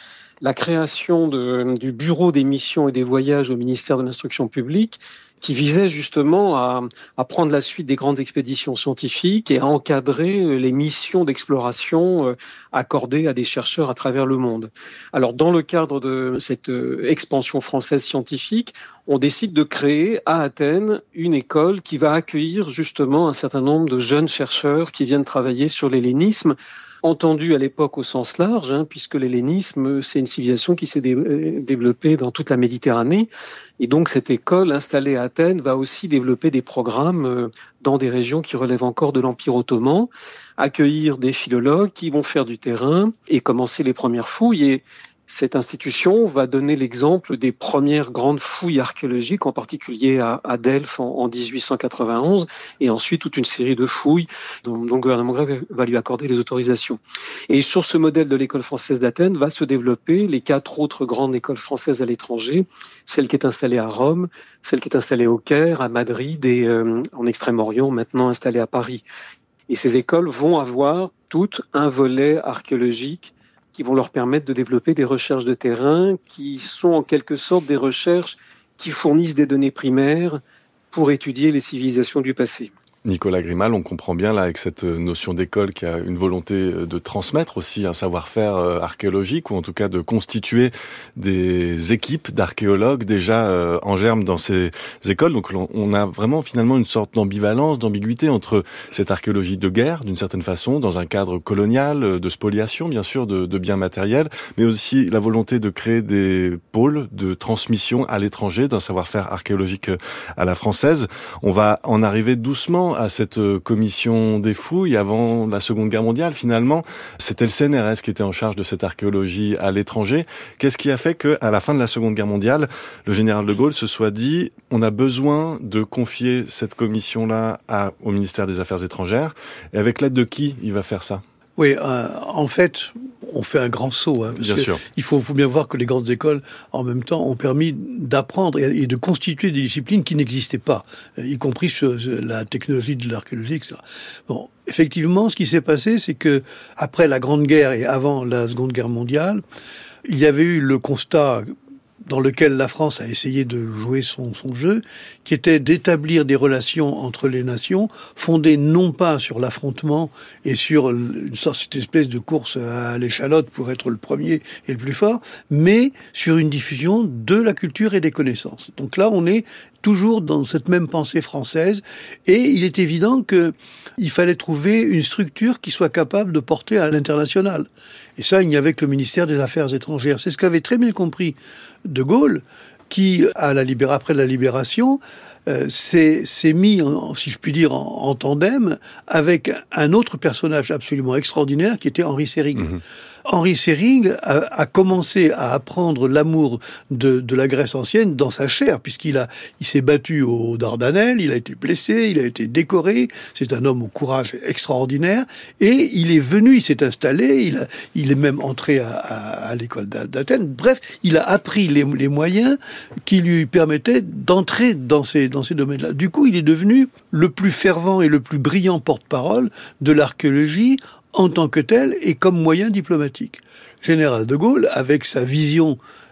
la création du Bureau des missions et des voyages au ministère de l'Instruction publique, qui visait justement à prendre la suite des grandes expéditions scientifiques et à encadrer les missions d'exploration accordées à des chercheurs à travers le monde. Alors, dans le cadre de cette expansion française scientifique, on décide de créer à Athènes une école qui va accueillir justement un certain nombre de jeunes chercheurs qui viennent travailler sur l'hellénisme, entendu à l'époque au sens large, puisque l'hellénisme, c'est une civilisation qui s'est développée dans toute la Méditerranée. Et donc, cette école installée à Athènes va aussi développer des programmes dans des régions qui relèvent encore de l'Empire ottoman, accueillir des philologues qui vont faire du terrain et commencer les premières fouilles. Et cette institution va donner l'exemple des premières grandes fouilles archéologiques, en particulier à Delphes en 1891, et ensuite toute une série de fouilles dont le gouvernement grec va lui accorder les autorisations. Et sur ce modèle de l'école française d'Athènes va se développer les 4 autres grandes écoles françaises à l'étranger, celle qui est installée à Rome, celle qui est installée au Caire, à Madrid et en Extrême-Orient, maintenant installée à Paris. Et ces écoles vont avoir toutes un volet archéologique qui vont leur permettre de développer des recherches de terrain qui sont en quelque sorte des recherches qui fournissent des données primaires pour étudier les civilisations du passé. Nicolas Grimal, on comprend bien là avec cette notion d'école qui a une volonté de transmettre aussi un savoir-faire archéologique ou en tout cas de constituer des équipes d'archéologues déjà en germe dans ces écoles. Donc on a vraiment finalement une sorte d'ambivalence, d'ambiguïté entre cette archéologie de guerre d'une certaine façon dans un cadre colonial, de spoliation bien sûr de biens matériels, mais aussi la volonté de créer des pôles de transmission à l'étranger d'un savoir-faire archéologique à la française. On va en arriver doucement à cette commission des fouilles avant la Seconde Guerre mondiale. Finalement, c'était le CNRS qui était en charge de cette archéologie à l'étranger. Qu'est-ce qui a fait qu'à la fin de la Seconde Guerre mondiale, le général de Gaulle se soit dit on a besoin de confier cette commission-là au ministère des Affaires étrangères. Et avec l'aide de qui il va faire ça ? Oui, en fait, on fait un grand saut. Parce bien sûr. Il faut bien voir que les grandes écoles, en même temps, ont permis d'apprendre et de constituer des disciplines qui n'existaient pas, y compris sur la technologie de l'archéologie, etc. Bon, effectivement, ce qui s'est passé, c'est que après la Grande Guerre et avant la Seconde Guerre mondiale, il y avait eu le constat dans lequel la France a essayé de jouer son jeu, qui était d'établir des relations entre les nations fondées non pas sur l'affrontement et sur une sorte cette espèce de course à l'échalote pour être le premier et le plus fort, mais sur une diffusion de la culture et des connaissances. Donc là, on est toujours dans cette même pensée française, et il est évident qu'il fallait trouver une structure qui soit capable de porter à l'international. Et ça, il n'y avait que le ministère des Affaires étrangères. C'est ce qu'avait très bien compris De Gaulle, qui, après la libération, s'est mis, si je puis dire, en tandem avec un autre personnage absolument extraordinaire qui était Henri Seyrig. Mmh. Henri Seyrig a commencé à apprendre l'amour de la Grèce ancienne dans sa chair, puisqu'il s'est battu aux Dardanelles, il a été blessé, il a été décoré, c'est un homme au courage extraordinaire, et il s'est installé, il est même entré à l'école d'Athènes. Bref, il a appris les moyens qui lui permettaient d'entrer dans ces domaines-là. Du coup, il est devenu le plus fervent et le plus brillant porte-parole de l'archéologie en tant que tel et comme moyen diplomatique. Général de Gaulle, avec sa vision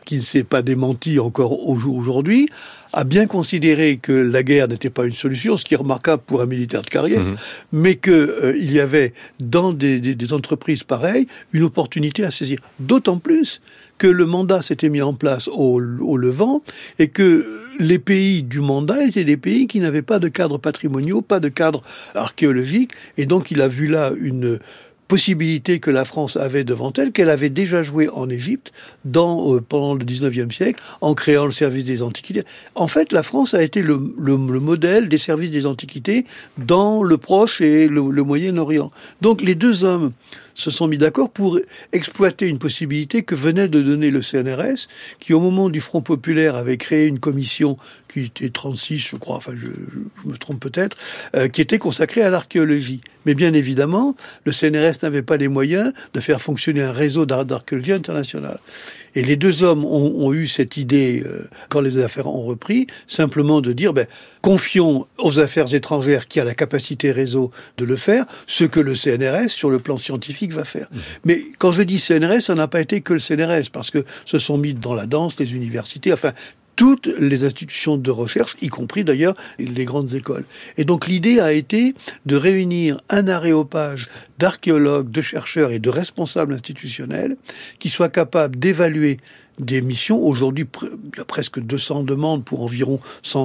qui ne s'est pas démenti encore aujourd'hui, a bien considéré que la guerre n'était pas une solution, ce qui est remarquable pour un militaire de carrière, mais que il y avait dans des entreprises pareilles une opportunité à saisir. D'autant plus que le mandat s'était mis en place au Levant et que les pays du mandat étaient des pays qui n'avaient pas de cadre patrimoniaux, pas de cadre archéologique, et donc il a vu là une possibilité que la France avait devant elle, qu'elle avait déjà joué en Égypte pendant le 19e siècle, en créant le service des Antiquités. En fait, la France a été le modèle des services des Antiquités dans le Proche et le Moyen-Orient. Donc les deux hommes se sont mis d'accord pour exploiter une possibilité que venait de donner le CNRS, qui au moment du Front populaire avait créé une commission qui était 36, je crois, enfin je me trompe peut-être, qui était consacrée à l'archéologie. Mais bien évidemment, le CNRS n'avait pas les moyens de faire fonctionner un réseau d'archéologie internationale. Et les deux hommes ont eu cette idée, quand les affaires ont repris, simplement de dire, confions aux affaires étrangères qui a la capacité réseau de le faire, ce que le CNRS, sur le plan scientifique, va faire. Mais quand je dis CNRS, ça n'a pas été que le CNRS, parce que se sont mis dans la danse, les universités, enfin, toutes les institutions de recherche, y compris d'ailleurs les grandes écoles. Et donc l'idée a été de réunir un aréopage d'archéologues, de chercheurs et de responsables institutionnels qui soient capables d'évaluer des missions. Aujourd'hui, il y a presque 200 demandes pour environ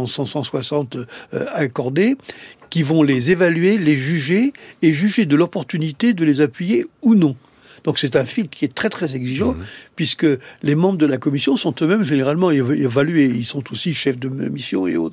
160 accordées, qui vont les évaluer, les juger et juger de l'opportunité de les appuyer ou non. Donc c'est un filtre qui est très très exigeant, puisque les membres de la commission sont eux-mêmes généralement évalués. Ils sont aussi chefs de mission et autres.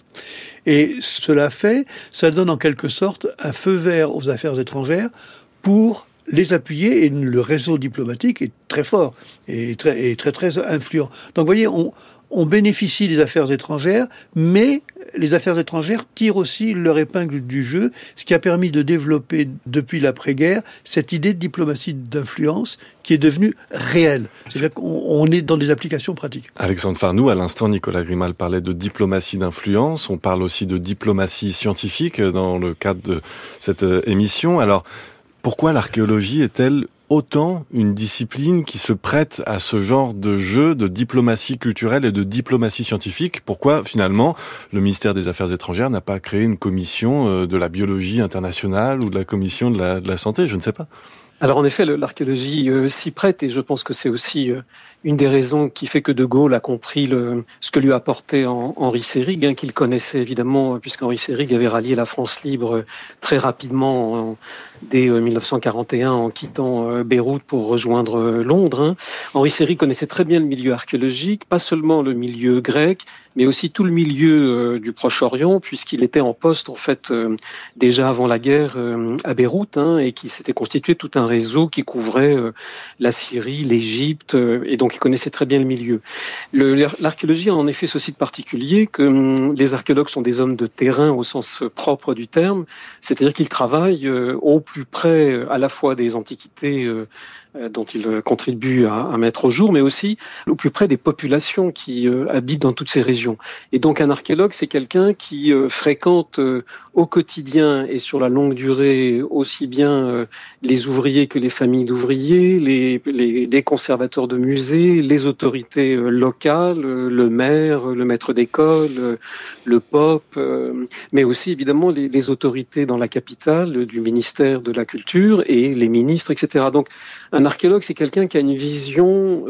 Et cela fait, ça donne en quelque sorte un feu vert aux affaires étrangères pour les appuyer, et le réseau diplomatique est très fort et très influent. Donc vous voyez, on bénéficie des affaires étrangères, mais les affaires étrangères tirent aussi leur épingle du jeu, ce qui a permis de développer, depuis l'après-guerre, cette idée de diplomatie d'influence qui est devenue réelle. C'est-à-dire qu'on est dans des applications pratiques. Alexandre Farnoux, à l'instant, Nicolas Grimal parlait de diplomatie d'influence. On parle aussi de diplomatie scientifique dans le cadre de cette émission. Alors, pourquoi l'archéologie est-elle autant une discipline qui se prête à ce genre de jeu de diplomatie culturelle et de diplomatie scientifique? Pourquoi, finalement, le ministère des Affaires étrangères n'a pas créé une commission de la biologie internationale ou de la commission de la santé? Je ne sais pas. Alors en effet, l'archéologie s'y prête, et je pense que c'est aussi une des raisons qui fait que De Gaulle a compris ce que lui a apporté Henri Seyrig, qu'il connaissait évidemment, puisqu'Henri Seyrig avait rallié la France libre très rapidement dès 1941 en quittant Beyrouth pour rejoindre Londres. Henri Seyrig connaissait très bien le milieu archéologique, pas seulement le milieu grec, mais aussi tout le milieu du Proche-Orient, puisqu'il était en poste en fait déjà avant la guerre à Beyrouth, et qui s'était constitué tout un réseau qui couvrait la Syrie, l'Égypte, et donc il connaissait très bien le milieu. L'archéologie a en effet ceci de particulier que les archéologues sont des hommes de terrain au sens propre du terme, c'est-à-dire qu'ils travaillent au plus près à la fois des antiquités dont ils contribuent à mettre au jour, mais aussi au plus près des populations qui habitent dans toutes ces régions. Et donc un archéologue, c'est quelqu'un qui fréquente au quotidien et sur la longue durée aussi bien les ouvriers que les familles d'ouvriers, les conservateurs de musées, les autorités locales, le maire, le maître d'école, le pope, mais aussi évidemment les autorités dans la capitale du ministère de la Culture et les ministres, etc. Donc un archéologue, c'est quelqu'un qui a une vision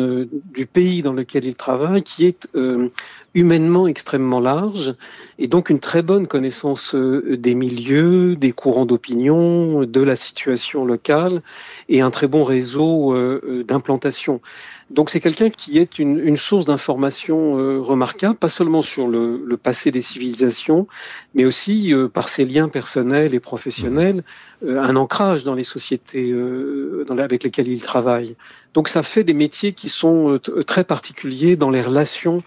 du pays dans lequel il travaille qui est humainement extrêmement large, et donc une très bonne connaissance des milieux, des courants d'opinion, de la situation locale, et un très bon réseau d'implantation. Donc c'est quelqu'un qui est une source d'information remarquable, pas seulement sur le passé des civilisations, mais aussi par ses liens personnels et professionnels, un ancrage dans les sociétés avec lesquelles il travaille. Donc ça fait des métiers qui sont très particuliers dans les relations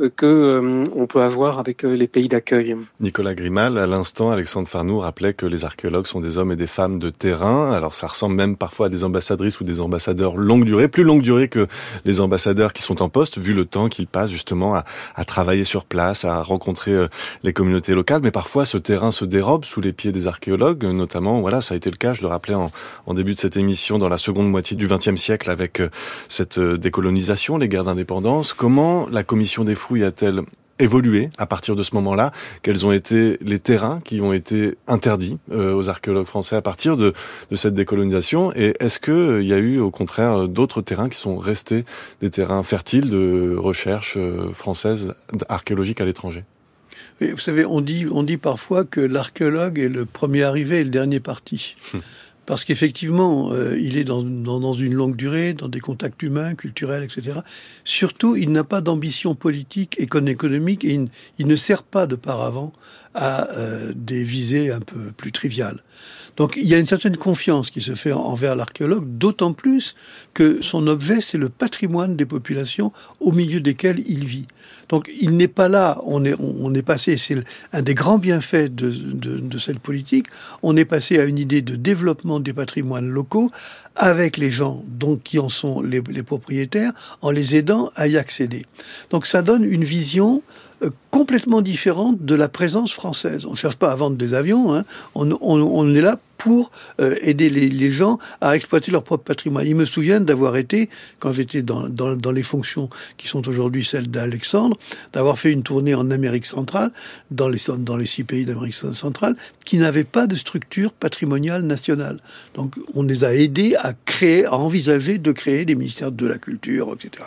on peut avoir avec les pays d'accueil. Nicolas Grimal, à l'instant, Alexandre Farnoux rappelait que les archéologues sont des hommes et des femmes de terrain. Alors ça ressemble même parfois à des ambassadrices ou des ambassadeurs longue durée, plus longue durée que les ambassadeurs qui sont en poste, vu le temps qu'ils passent justement à travailler sur place, à rencontrer les communautés locales. Mais parfois, ce terrain se dérobe sous les pieds des archéologues, notamment, voilà, ça a été le cas, je le rappelais en début de cette émission, dans la seconde moitié du XXe siècle, avec cette décolonisation, les guerres d'indépendance. Comment la commission des fouilles a-t-elle évolué à partir de ce moment-là? Quels ont été les terrains qui ont été interdits aux archéologues français à partir de cette décolonisation? Et est-ce qu'il y a eu au contraire d'autres terrains qui sont restés des terrains fertiles de recherche française archéologique à l'étranger? Et vous savez, on dit parfois que l'archéologue est le premier arrivé et le dernier parti. Parce qu'effectivement, il est dans une longue durée, dans des contacts humains, culturels, etc. Surtout, il n'a pas d'ambition politique et économique et il ne sert pas de paravent à des visées un peu plus triviales. Donc il y a une certaine confiance qui se fait envers l'archéologue, d'autant plus que son objet, c'est le patrimoine des populations au milieu desquelles il vit. Donc il n'est pas là, on est passé, c'est un des grands bienfaits de cette politique, on est passé à une idée de développement des patrimoines locaux avec les gens donc qui en sont les propriétaires, en les aidant à y accéder. Donc ça donne une vision complètement différente de la présence française. On ne cherche pas à vendre des avions, hein. On est là pour aider les gens à exploiter leur propre patrimoine. Il me souvient d'avoir été, quand j'étais dans les fonctions qui sont aujourd'hui celles d'Alexandre, d'avoir fait une tournée en Amérique centrale, dans les 6 pays d'Amérique centrale, qui n'avaient pas de structure patrimoniale nationale. Donc on les a aidés à envisager de créer des ministères de la culture, etc.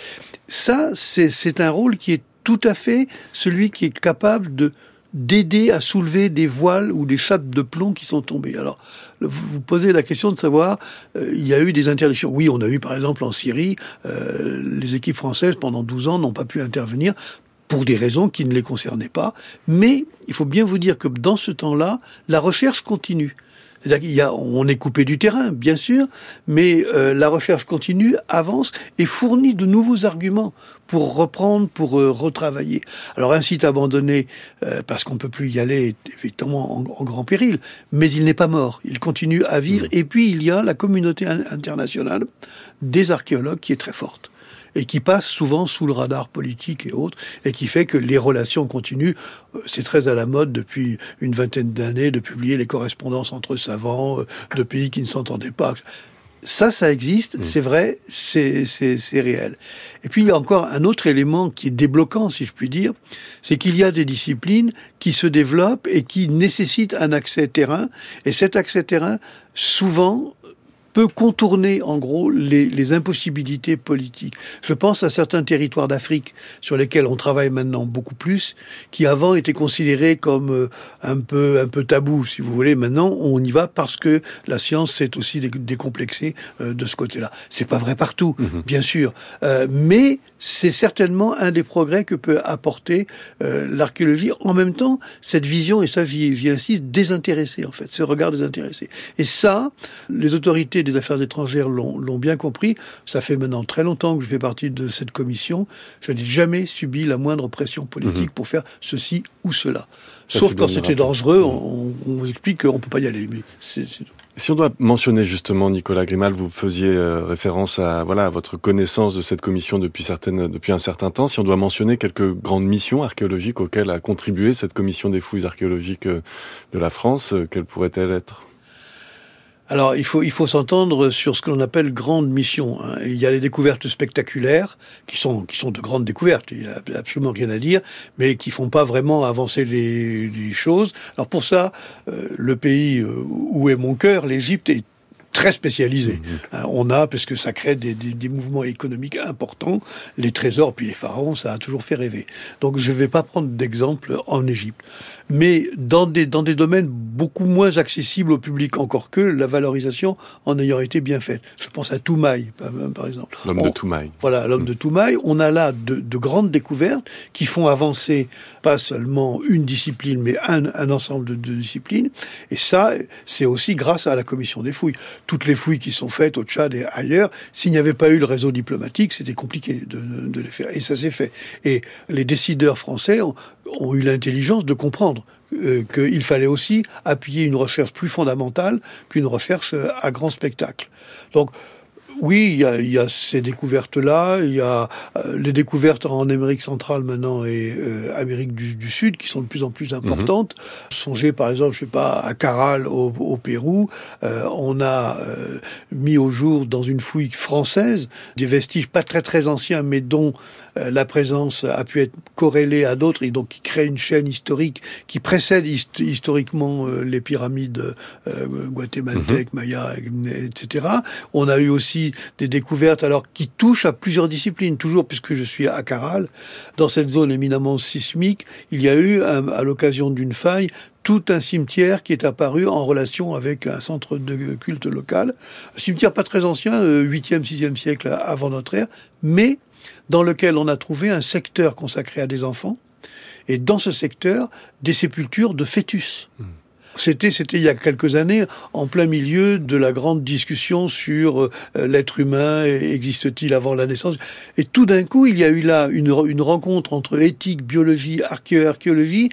Ça, c'est un rôle qui est tout à fait celui qui est capable d'aider à soulever des voiles ou des chapes de plomb qui sont tombées. Alors, vous posez la question de savoir, il y a eu des interdictions. Oui, on a eu par exemple en Syrie, les équipes françaises pendant 12 ans n'ont pas pu intervenir pour des raisons qui ne les concernaient pas. Mais il faut bien vous dire que dans ce temps-là, la recherche continue. On est coupé du terrain, bien sûr, mais la recherche continue, avance et fournit de nouveaux arguments pour reprendre, pour retravailler. Alors un site abandonné, parce qu'on peut plus y aller, est effectivement en grand péril, mais il n'est pas mort, il continue à vivre. Et puis il y a la communauté internationale des archéologues qui est très forte et qui passe souvent sous le radar politique et autres, et qui fait que les relations continuent. C'est très à la mode depuis une vingtaine d'années de publier les correspondances entre savants de pays qui ne s'entendaient pas. Ça existe, c'est vrai, c'est réel. Et puis il y a encore un autre élément qui est débloquant, si je puis dire, c'est qu'il y a des disciplines qui se développent et qui nécessitent un accès terrain, et cet accès terrain, souvent, peut contourner, en gros, les impossibilités politiques. Je pense à certains territoires d'Afrique sur lesquels on travaille maintenant beaucoup plus, qui avant étaient considérés comme un peu tabou, si vous voulez. Maintenant, on y va parce que la science s'est aussi décomplexée de ce côté-là. C'est pas vrai partout, bien sûr, mais c'est certainement un des progrès que peut apporter l'archéologie. En même temps, cette vision, et ça j'y insiste, désintéressée en fait, ce regard désintéressé. Et ça, les autorités des affaires étrangères l'ont bien compris. Ça fait maintenant très longtemps que je fais partie de cette commission. Je n'ai jamais subi la moindre pression politique pour faire ceci ou cela. Sauf quand c'était dangereux, on vous explique qu'on ne peut pas y aller. Mais c'est tout. Si on doit mentionner justement, Nicolas Grimal, vous faisiez référence à votre connaissance de cette commission depuis un certain temps. Si on doit mentionner quelques grandes missions archéologiques auxquelles a contribué cette commission des fouilles archéologiques de la France, quelles pourraient-elles être ? Alors, il faut s'entendre sur ce que l'on appelle grandes missions. Il y a les découvertes spectaculaires, qui sont de grandes découvertes, il n'y a absolument rien à dire, mais qui font pas vraiment avancer les choses. Alors pour ça, le pays où est mon cœur, l'Égypte, est très spécialisé. On a, parce que ça crée des mouvements économiques importants, les trésors puis les pharaons, ça a toujours fait rêver. Donc je ne vais pas prendre d'exemple en Égypte. Mais dans des domaines beaucoup moins accessibles au public, encore que la valorisation en ayant été bien faite. Je pense à Toumaï, par exemple. L'homme de Toumaï. Voilà, l'homme de Toumaï. On a là de grandes découvertes qui font avancer pas seulement une discipline, mais un ensemble de disciplines. Et ça, c'est aussi grâce à la commission des fouilles. Toutes les fouilles qui sont faites au Tchad et ailleurs, s'il n'y avait pas eu le réseau diplomatique, c'était compliqué de les faire. Et ça s'est fait. Et les décideurs français ont eu l'intelligence de comprendre qu'il fallait aussi appuyer une recherche plus fondamentale qu'une recherche à grand spectacle. Donc, Oui, il y a ces découvertes-là, il y a les découvertes en Amérique centrale maintenant et Amérique du Sud qui sont de plus en plus importantes. Songez par exemple, je sais pas, à Caral au Pérou, on a mis au jour dans une fouille française des vestiges pas très anciens, mais dont la présence a pu être corrélée à d'autres et donc qui crée une chaîne historique qui précède historiquement les pyramides guatémaltèques, mayas, etc. On a eu aussi des découvertes alors qui touchent à plusieurs disciplines, toujours puisque je suis à Caral, dans cette zone éminemment sismique, il y a eu, à l'occasion d'une faille, tout un cimetière qui est apparu en relation avec un centre de culte local. Un cimetière pas très ancien, 8e, 6e siècle avant notre ère, mais dans lequel on a trouvé un secteur consacré à des enfants, et dans ce secteur, des sépultures de fœtus. C'était il y a quelques années, en plein milieu de la grande discussion sur l'être humain, existe-t-il avant la naissance? Et tout d'un coup, il y a eu là une rencontre entre éthique, biologie, archéologie.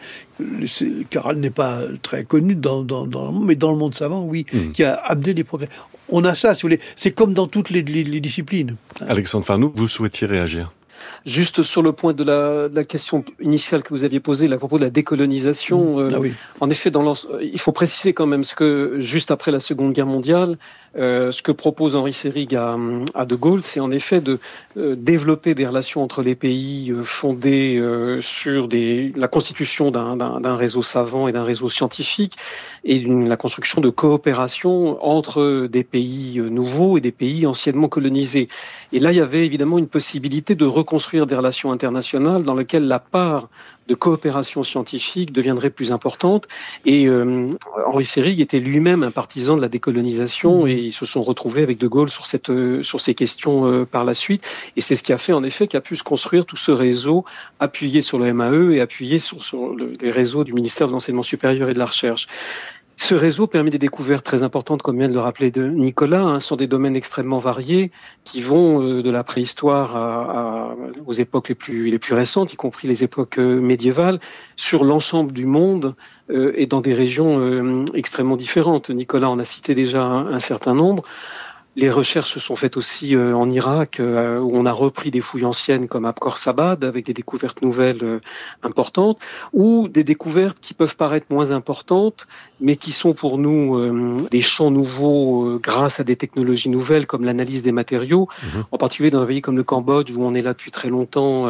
Caral n'est pas très connu dans le monde, mais dans le monde savant, oui, qui a amené des progrès. On a ça, si vous voulez. C'est comme dans toutes les disciplines. Alexandre Farnoux, vous souhaitiez réagir? Juste sur le point de la question initiale que vous aviez posée à propos de la décolonisation, oui. En effet, il faut préciser quand même ce que, juste après la Seconde Guerre mondiale, ce que propose Henri Seyrig à De Gaulle, c'est en effet de développer des relations entre les pays fondées sur la constitution d'un réseau savant et d'un réseau scientifique et la construction de coopération entre des pays nouveaux et des pays anciennement colonisés. Et là, il y avait évidemment une possibilité de reconstruire des relations internationales dans lesquelles la part de coopération scientifique deviendrait plus importante. Et Henri Seyrig était lui-même un partisan de la décolonisation et ils se sont retrouvés avec De Gaulle sur ces questions par la suite. Et c'est ce qui a fait en effet qu'a pu se construire tout ce réseau appuyé sur le MAE et appuyé sur les réseaux du ministère de l'Enseignement supérieur et de la Recherche. Ce réseau permet des découvertes très importantes, comme vient de le rappeler Nicolas, sur des domaines extrêmement variés qui vont de la préhistoire aux époques les plus récentes, y compris les époques médiévales, sur l'ensemble du monde et dans des régions extrêmement différentes. Nicolas en a cité déjà un certain nombre. Les recherches se sont faites aussi en Irak, où on a repris des fouilles anciennes comme à Khorsabad, avec des découvertes nouvelles importantes, ou des découvertes qui peuvent paraître moins importantes, mais qui sont pour nous des champs nouveaux grâce à des technologies nouvelles, comme l'analyse des matériaux, en particulier dans un pays comme le Cambodge, où on est là depuis très longtemps,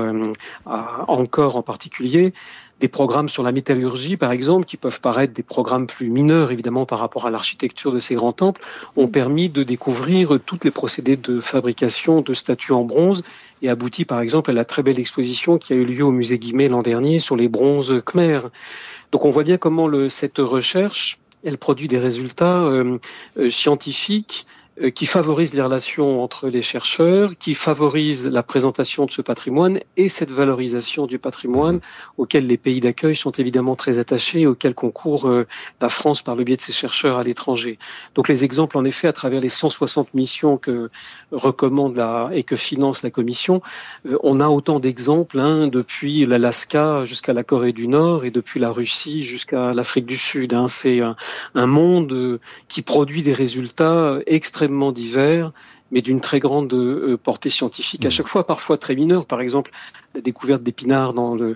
à Angkor en particulier. Des programmes sur la métallurgie, par exemple, qui peuvent paraître des programmes plus mineurs, évidemment, par rapport à l'architecture de ces grands temples, ont permis de découvrir tous les procédés de fabrication de statues en bronze et abouti, par exemple, à la très belle exposition qui a eu lieu au musée Guimet l'an dernier sur les bronzes khmers. Donc on voit bien comment cette recherche, elle produit des résultats scientifiques qui favorise les relations entre les chercheurs, qui favorise la présentation de ce patrimoine et cette valorisation du patrimoine auquel les pays d'accueil sont évidemment très attachés et auquel concourt la France par le biais de ses chercheurs à l'étranger. Donc les exemples, en effet, à travers les 160 missions que recommande et que finance la Commission, on a autant d'exemples depuis l'Alaska jusqu'à la Corée du Nord et depuis la Russie jusqu'à l'Afrique du Sud. C'est un monde qui produit des résultats extrêmement divers, mais d'une très grande portée scientifique, à chaque fois parfois très mineure. Par exemple, la découverte d'épinards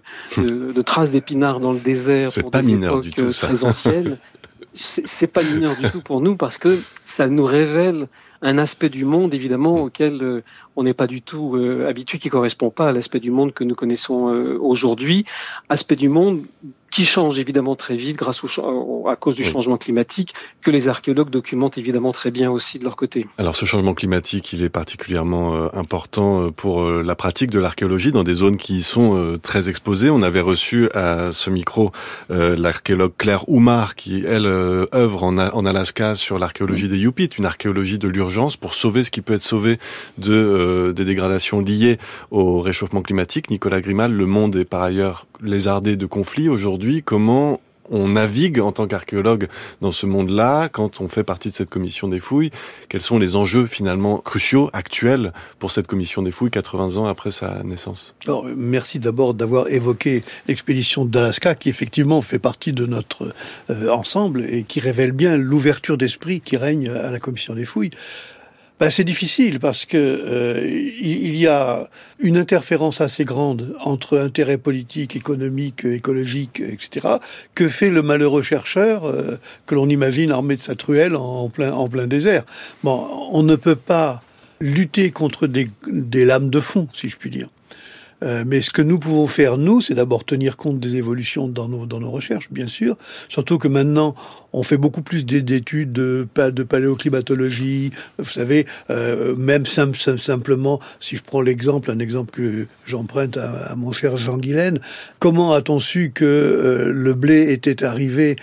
de traces d'épinards dans le désert pour des époques très anciennes. C'est pas mineur du tout pour nous parce que ça nous révèle un aspect du monde, évidemment, auquel on n'est pas du tout habitué, qui correspond pas à l'aspect du monde que nous connaissons aujourd'hui. Aspect du monde qui change évidemment très vite à cause du changement climatique, que les archéologues documentent évidemment très bien aussi de leur côté. Alors ce changement climatique, il est particulièrement important pour la pratique de l'archéologie dans des zones qui y sont très exposées. On avait reçu à ce micro l'archéologue Claire Oumar qui, elle, œuvre en Alaska sur l'archéologie des Yupik, une archéologie de l'urgence pour sauver ce qui peut être sauvé des dégradations liées au réchauffement climatique. Nicolas Grimal, le monde est par ailleurs lézardé de conflits aujourd'hui. Comment on navigue en tant qu'archéologue dans ce monde-là, quand on fait partie de cette commission des fouilles? Quels sont les enjeux finalement cruciaux, actuels, pour cette commission des fouilles 80 ans après sa naissance? Alors, merci d'abord d'avoir évoqué l'expédition d'Alaska, qui effectivement fait partie de notre ensemble et qui révèle bien l'ouverture d'esprit qui règne à la commission des fouilles. C'est difficile parce que il y a une interférence assez grande entre intérêts politiques, économiques, écologiques, etc. Que fait le malheureux chercheur que l'on imagine armé de sa truelle en plein désert? Bon, on ne peut pas lutter contre des lames de fond, si je puis dire. Mais ce que nous pouvons faire, nous, c'est d'abord tenir compte des évolutions dans nos recherches, bien sûr. Surtout que maintenant, on fait beaucoup plus d'études de paléoclimatologie. Vous savez, même simplement, si je prends un exemple que j'emprunte à mon cher Jean Guilaine, comment a-t-on su que le blé était arrivé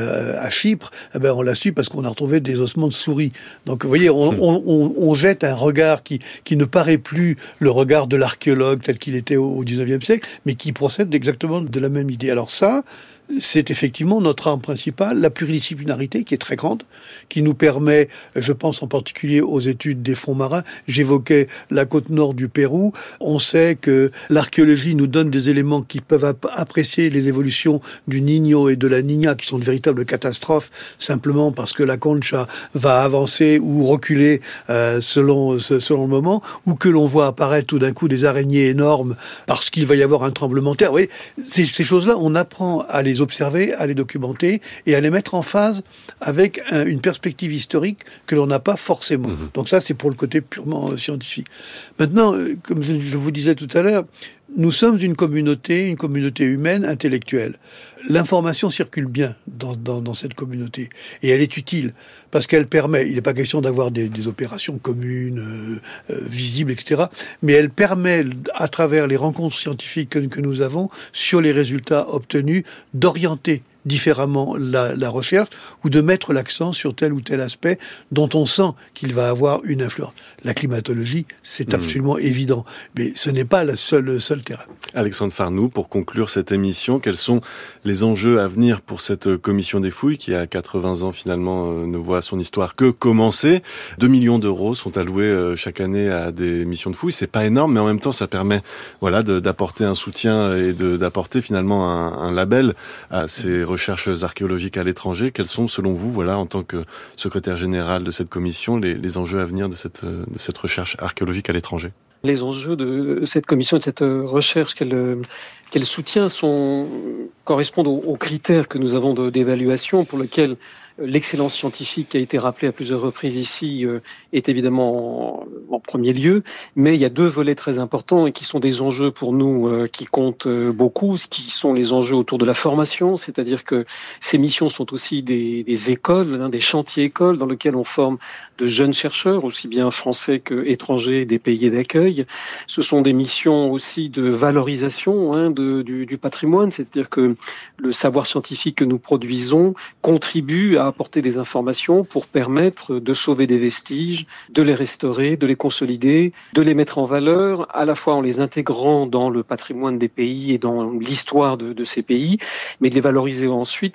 à Chypre? On l'a su parce qu'on a retrouvé des ossements de souris. Donc, vous voyez, on jette un regard qui ne paraît plus le regard de l'archéologue tel qu'il était au XIXe siècle, mais qui procède exactement de la même idée. Alors ça, c'est effectivement notre arme principale, la pluridisciplinarité qui est très grande, qui nous permet, je pense en particulier aux études des fonds marins. J'évoquais la côte nord du Pérou. On sait que l'archéologie nous donne des éléments qui peuvent apprécier les évolutions du Niño et de la Niña, qui sont de véritables catastrophes, simplement parce que la concha va avancer ou reculer selon le moment, ou que l'on voit apparaître tout d'un coup des araignées énormes parce qu'il va y avoir un tremblement de terre. Vous voyez, ces choses-là, on apprend à les observer, à les documenter et à les mettre en phase avec une perspective historique que l'on n'a pas forcément. Donc ça, c'est pour le côté purement scientifique. Maintenant, comme je vous disais tout à l'heure, nous sommes une communauté humaine intellectuelle. L'information circule bien dans cette communauté et elle est utile parce qu'elle permet, il n'est pas question d'avoir des opérations communes, visibles, etc., mais elle permet, à travers les rencontres scientifiques que nous avons, sur les résultats obtenus, d'orienter différemment la recherche ou de mettre l'accent sur tel ou tel aspect dont on sent qu'il va avoir une influence. La climatologie, c'est absolument évident, mais ce n'est pas le seul terrain. Alexandre Farnoux, pour conclure cette émission, quels sont les enjeux à venir pour cette commission des fouilles qui, à 80 ans, finalement, ne voit son histoire que commencer? 2 millions d'euros sont alloués chaque année à des missions de fouilles. C'est pas énorme, mais en même temps, ça permet, d'apporter un soutien et d'apporter finalement un label à ces recherches archéologiques à l'étranger. Quels sont, selon vous, en tant que secrétaire général de cette commission, les enjeux à venir de cette recherche archéologique à l'étranger? Les enjeux de cette commission et de cette recherche qu'elle soutient correspondent aux critères que nous avons d'évaluation pour lesquels l'excellence scientifique qui a été rappelée à plusieurs reprises ici est évidemment en premier lieu, mais il y a 2 volets très importants et qui sont des enjeux pour nous qui comptent beaucoup, qui sont les enjeux autour de la formation, c'est-à-dire que ces missions sont aussi des écoles, des chantiers écoles dans lesquels on forme de jeunes chercheurs, aussi bien français qu'étrangers des pays d'accueil. Ce sont des missions aussi de valorisation du patrimoine, c'est-à-dire que le savoir scientifique que nous produisons contribue à apporter des informations pour permettre de sauver des vestiges, de les restaurer, de les consolider, de les mettre en valeur, à la fois en les intégrant dans le patrimoine des pays et dans l'histoire de ces pays, mais de les valoriser ensuite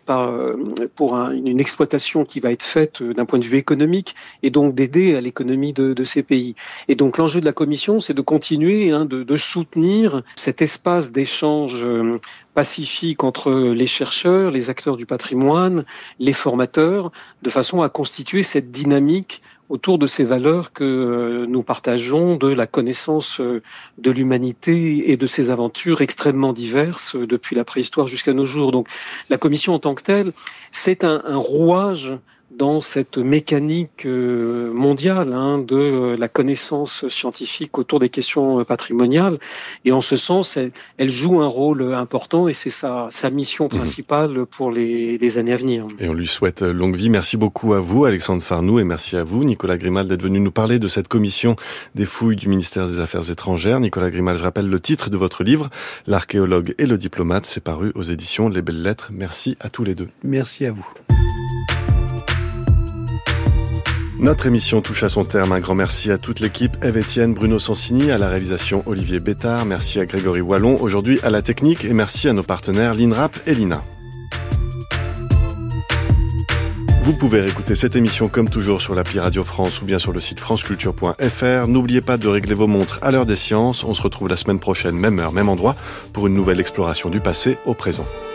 pour une exploitation qui va être faite d'un point de vue économique et donc d'aider à l'économie de ces pays. Et donc l'enjeu de la commission, c'est de continuer de soutenir cet espace d'échange pacifique entre les chercheurs, les acteurs du patrimoine, les formateurs, de façon à constituer cette dynamique autour de ces valeurs que nous partageons, de la connaissance de l'humanité et de ses aventures extrêmement diverses depuis la préhistoire jusqu'à nos jours. Donc la commission en tant que telle, c'est un rouage dans cette mécanique mondiale de la connaissance scientifique autour des questions patrimoniales. Et en ce sens, elle joue un rôle important et c'est sa mission principale pour les années à venir. Et on lui souhaite longue vie. Merci beaucoup à vous, Alexandre Farnoux, et merci à vous, Nicolas Grimal, d'être venu nous parler de cette commission des fouilles du ministère des Affaires étrangères. Nicolas Grimal, je rappelle le titre de votre livre, L'archéologue et le diplomate. C'est paru aux éditions Les Belles Lettres. Merci à tous les deux. Merci à vous. Notre émission touche à son terme. Un grand merci à toute l'équipe. Ève Etienne, Bruno Sansini, à la réalisation Olivier Bétard. Merci à Grégory Wallon, aujourd'hui à la technique. Et merci à nos partenaires l'INRAP et l'INA. Vous pouvez réécouter cette émission comme toujours sur l'appli Radio France ou bien sur le site franceculture.fr. N'oubliez pas de régler vos montres à l'heure des sciences. On se retrouve la semaine prochaine, même heure, même endroit, pour une nouvelle exploration du passé au présent.